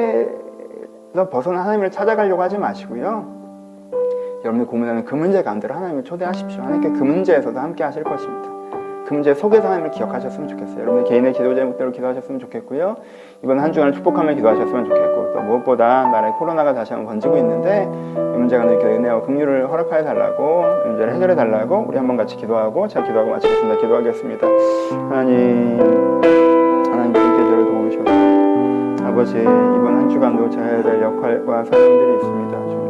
문제에서 벗어나 하나님을 찾아가려고 하지 마시고요. 여러분들 고민하는 그 문제 가운데로 하나님을 초대하십시오. 하나님께 그 문제에서도 함께 하실 것입니다. 그 문제 속에서 하나님을 기억하셨으면 좋겠어요. 여러분들 개인의 기도 제목대로 기도하셨으면 좋겠고요. 이번 한 주간을 축복하며 기도하셨으면 좋겠고, 또 무엇보다 나라의 코로나가 다시 한번 번지고 있는데 이 문제가 이렇게 은혜와 긍휼을 허락하여 달라고, 이 문제를 해결해 달라고 우리 한번 같이 기도하고 제가 기도하고 마치겠습니다. 기도하겠습니다. 하나님 주님께 저를 도우셔서 아버지, 이번 한 주간도 제가 해야 될 역할과 사명들이 있습니다. 주님,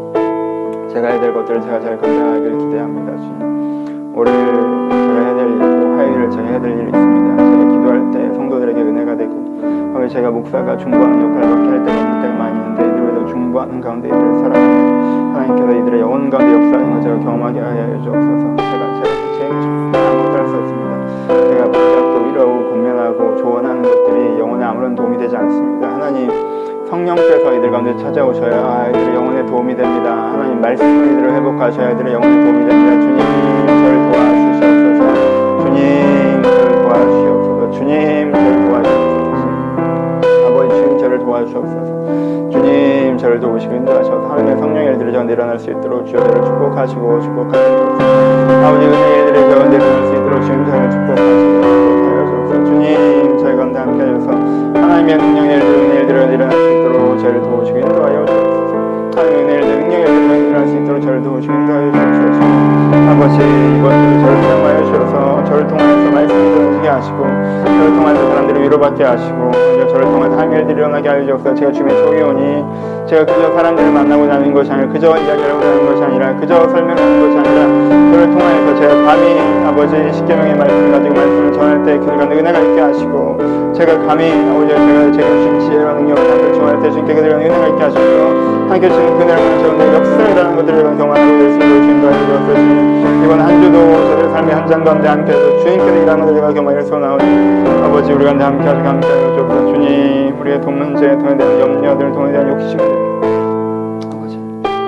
제가 해야 될 것들을 제가 잘 감당하기를 기대합니다. 주님, 올해 제가 해야 될 일 있고 화요일을 제가 해야 될 일이 있습니다. 제가 기도할 때 성도들에게 은혜가 되고, 하루에 제가 목사가 중보하는 역할을 맡게 할 때가 있는 때가 많이 있는데, 이들에도 중보하는 가운데 이들을 사랑하는 하나님께서 이들의 영혼 가운데 역사하는 것을 제가 경험하게 하여 주옵소서. 제가 제일 아무것도 할 수 없습니다. 제가 붙잡고 위로하고 권면하고 조언하는 것들이 영혼에 아무런 도움이 되지 않습니다. 하나님, 성령께서 이들 가운데 찾아오셔야 이들의 영혼에 도움이 됩니다. 하나님, 말씀으로 이들을 회복하셔야 이들의 영혼에 도움이 됩니다. 주님, 저를 도와주시옵소서. 주님, 저를 도와주시옵소서. 주님, 저를 도와주시옵소서. 아버지, 주님, 저를 도와주시옵소서. 주님, 저를 도우시고 인도하셔서 하나님의 성령의 일들이 저한테 일어날 수 있도록 주여 저를 축복하시고 축복하시옵소서. 아버지, 은혜의 일들이 저한테 일어날 수 있도록 주님 저를 축복하시고 축복하여 주님, 저희 가운데 함께 하셔서 하나님의 능력의 일들을 일어날 수 있도록 저를 도우시고 인도하여 주옵소서. 하나님의 은혜를 능력의 일들을 일어날 수 있도록 저를 도우시고 인도하여 주옵소서. 아버지, 이번에도 저를 사용하여 주셔서 저를 통해서 말씀을 전하게 하시고, 저를 통해서 사람들을 위로받게 하시고, 저를 통해서 하나님의 일들이 일어나게 하여 주옵소서. 제가 주님의 종이오니 제가 그저 사람들을 만나고 다니는 것이 아니라, 그저 이야기하고 다니는 것이 아니라, 그저 설명하는 것이 아니라, 저를 통하여서 제가 감히 아버지 십계명의 말씀을 가지고 말씀을 전할 때 그들 가운데 은혜가 있게 하시고, 제가 감히 아버지 제가 주신 지혜와 능력을 전할 때 주님께 그들 가운데 은혜가 있게 하시고, 함께 주신 그네를 하셨는데 역사를 다하는 것들을 경험하고 예수님도 주님과 해주셨어요. 주님 이번 한 주도 저희의 삶의 현장 가운데 함께해서 주님께서 일하는 것들과 경험을 소원하오니 아버지 우리 가운데 함께하시고 함께하여 주옵소서. 주님 우리의 돈 문제, 돈에 대한 염려들, 돈에 대한 욕심들 아버지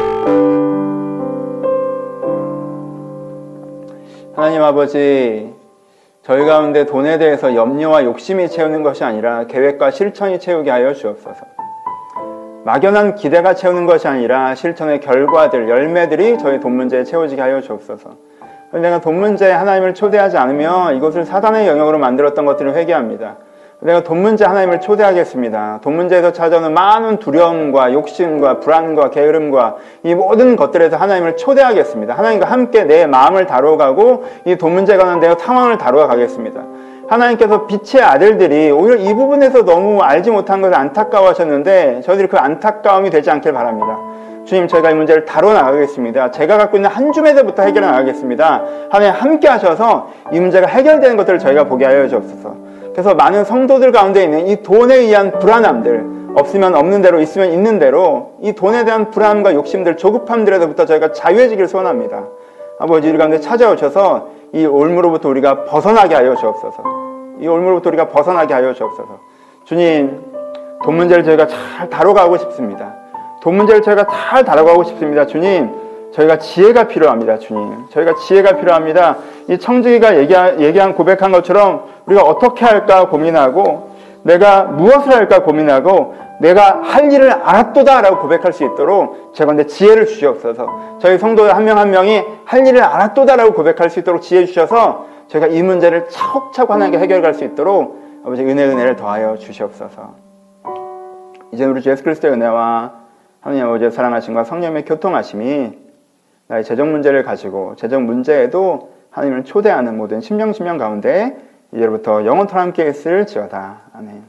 하나님 아버지 저희 가운데 돈에 대해서 염려와 욕심이 채우는 것이 아니라 계획과 실천이 채우게 하여 주옵소서. 막연한 기대가 채우는 것이 아니라 실천의 결과들, 열매들이 저희 돈 문제에 채워지게 하여 주옵소서. 내가 돈 문제에 하나님을 초대하지 않으면 이것을 사단의 영역으로 만들었던 것들을 회개합니다. 내가 돈 문제 하나님을 초대하겠습니다. 돈 문제에서 찾아오는 많은 두려움과 욕심과 불안과 게으름과 이 모든 것들에서 하나님을 초대하겠습니다. 하나님과 함께 내 마음을 다루어가고 이 돈 문제에 관한 내 상황을 다루어 가겠습니다. 하나님께서 빛의 아들들이 오히려 이 부분에서 너무 알지 못한 것을 안타까워하셨는데 저희들이 그 안타까움이 되지 않길 바랍니다. 주님 저희가 이 문제를 다뤄 나가겠습니다. 제가 갖고 있는 한 줌에서부터 해결해 나가겠습니다. 하나님 함께 하셔서 이 문제가 해결되는 것들을 저희가 보게 하여 주옵소서. 그래서 많은 성도들 가운데 있는 이 돈에 의한 불안함들, 없으면 없는 대로 있으면 있는 대로 이 돈에 대한 불안함과 욕심들, 조급함들에서부터 저희가 자유해지길 소원합니다. 아버지 우리 가운데 찾아오셔서 이 올무로부터 우리가 벗어나게 하여 주옵소서. 이 올무로부터 우리가 벗어나게 하여 주옵소서. 주님 돈 문제를 저희가 잘 다뤄가고 싶습니다. 돈 문제를 저희가 잘 다뤄가고 싶습니다. 주님 저희가 지혜가 필요합니다. 주님 저희가 지혜가 필요합니다. 이 청지기가 얘기한 고백한 것처럼 우리가 어떻게 할까 고민하고 내가 무엇을 할까 고민하고 내가 할 일을 알았도다 라고 고백할 수 있도록 제건대 지혜를 주시옵소서. 저희 성도 한 명 한 명이 할 일을 알았도다 라고 고백할 수 있도록 지혜 주셔서 저희가 이 문제를 차곡차곡 하나님께 해결할 수 있도록 아버지 은혜를 더하여 주시옵소서. 이제 우리 주 예수 그리스도의 은혜와 하나님 아버지의 사랑하심과 성령의 교통하심이 나의 재정 문제를 가지고 재정 문제에도 하나님을 초대하는 모든 심령 가운데 이제부터 영원토록 함께 있을지어다. 아멘.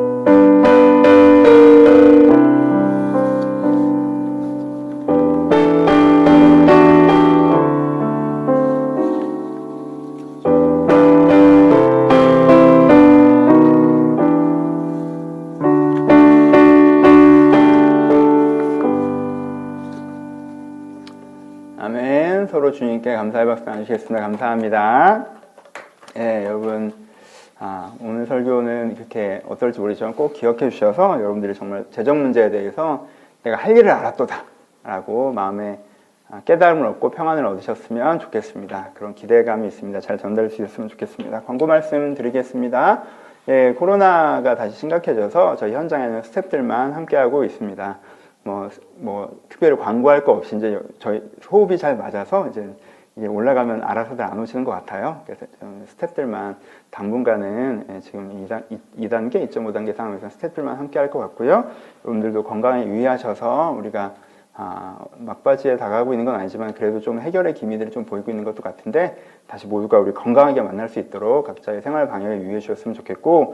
아멘. 서로 주님께 감사의 박수 나누시겠습니다. 감사합니다. 예, 여러분, 오늘 설교는 이렇게 어떨지 모르지만 꼭 기억해 주셔서 여러분들이 정말 재정 문제에 대해서 내가 할 일을 알았도다 라고 마음에 깨달음을 얻고 평안을 얻으셨으면 좋겠습니다. 그런 기대감이 있습니다. 잘 전달될 수 있었으면 좋겠습니다. 광고 말씀 드리겠습니다. 예, 코로나가 다시 심각해져서 저희 현장에는 스태프들만 함께하고 있습니다. 특별히 광고할 거 없이 이제 저희 호흡이 잘 맞아서 이제 이게 올라가면 알아서들 안 오시는 것 같아요. 그래서 스태프들만 당분간은 지금 2단계, 2.5단계 상황에서 스태프들만 함께 할 것 같고요. 여러분들도 건강에 유의하셔서 우리가 막바지에 다가가고 있는 건 아니지만 그래도 좀 해결의 기미들이 좀 보이고 있는 것도 같은데 다시 모두가 우리 건강하게 만날 수 있도록 각자의 생활 방역에 유의해 주셨으면 좋겠고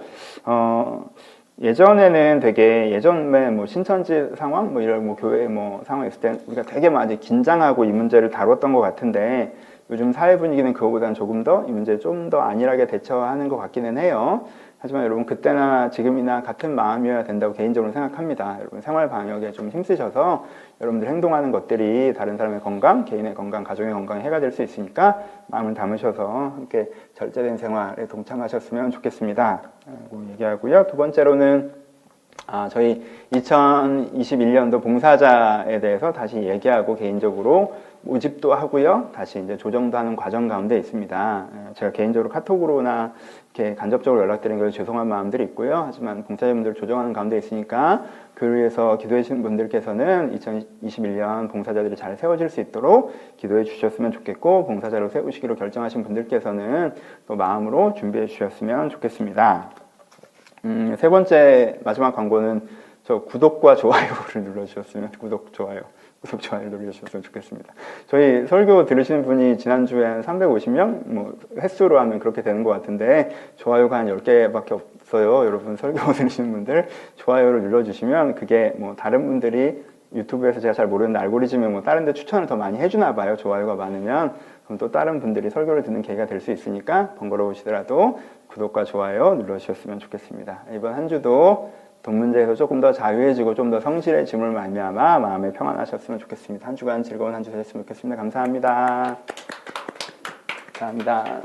예전에는 되게 예전에 신천지 상황 이런 교회 상황 있을 때 우리가 되게 많이 긴장하고 이 문제를 다뤘던 것 같은데 요즘 사회 분위기는 그거보다는 조금 더 이 문제에 좀 더 안일하게 대처하는 것 같기는 해요. 하지만 여러분 그때나 지금이나 같은 마음이어야 된다고 개인적으로 생각합니다. 여러분 생활 방역에 좀 힘쓰셔서 여러분들 행동하는 것들이 다른 사람의 건강, 개인의 건강, 가정의 건강에 해가 될 수 있으니까 마음을 담으셔서 함께 절제된 생활에 동참하셨으면 좋겠습니다. 얘기하고요. 두 번째로는 저희 2021년도 봉사자에 대해서 다시 얘기하고 개인적으로 모집도 하고요. 다시 이제 조정도 하는 과정 가운데 있습니다. 제가 개인적으로 카톡으로나 이렇게 간접적으로 연락드린 거에 죄송한 마음들이 있고요. 하지만 봉사자분들 조정하는 가운데 있으니까 그를 위해서 기도해 주신 분들께서는 2021년 봉사자들이 잘 세워질 수 있도록 기도해 주셨으면 좋겠고 봉사자로 세우시기로 결정하신 분들께서는 또 마음으로 준비해 주셨으면 좋겠습니다. 세 번째 마지막 광고는 저 구독과 좋아요를 눌러주셨으면 구독, 좋아요를 눌러주셨으면 좋겠습니다. 저희 설교 들으시는 분이 지난주에 한 350명? 횟수로 하면 그렇게 되는 것 같은데 좋아요가 한 10개밖에 없어요. 여러분 설교 들으시는 분들 좋아요를 눌러주시면 그게 다른 분들이 유튜브에서 제가 잘 모르는데 알고리즘에 다른 데 추천을 더 많이 해주나 봐요. 좋아요가 많으면. 그럼 또 다른 분들이 설교를 듣는 계기가 될 수 있으니까 번거로우시더라도 구독과 좋아요 눌러주셨으면 좋겠습니다. 이번 한 주도 돈 문제에서 조금 더 자유해지고 좀 더 성실해짐을 말미암아 마음에 평안하셨으면 좋겠습니다. 한 주간 즐거운 한 주 되셨으면 좋겠습니다. 감사합니다. 감사합니다.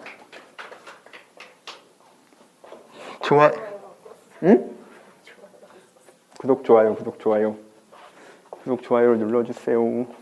좋아, 응? 구독, 좋아요, 구독, 좋아요. 구독, 좋아요를 눌러주세요.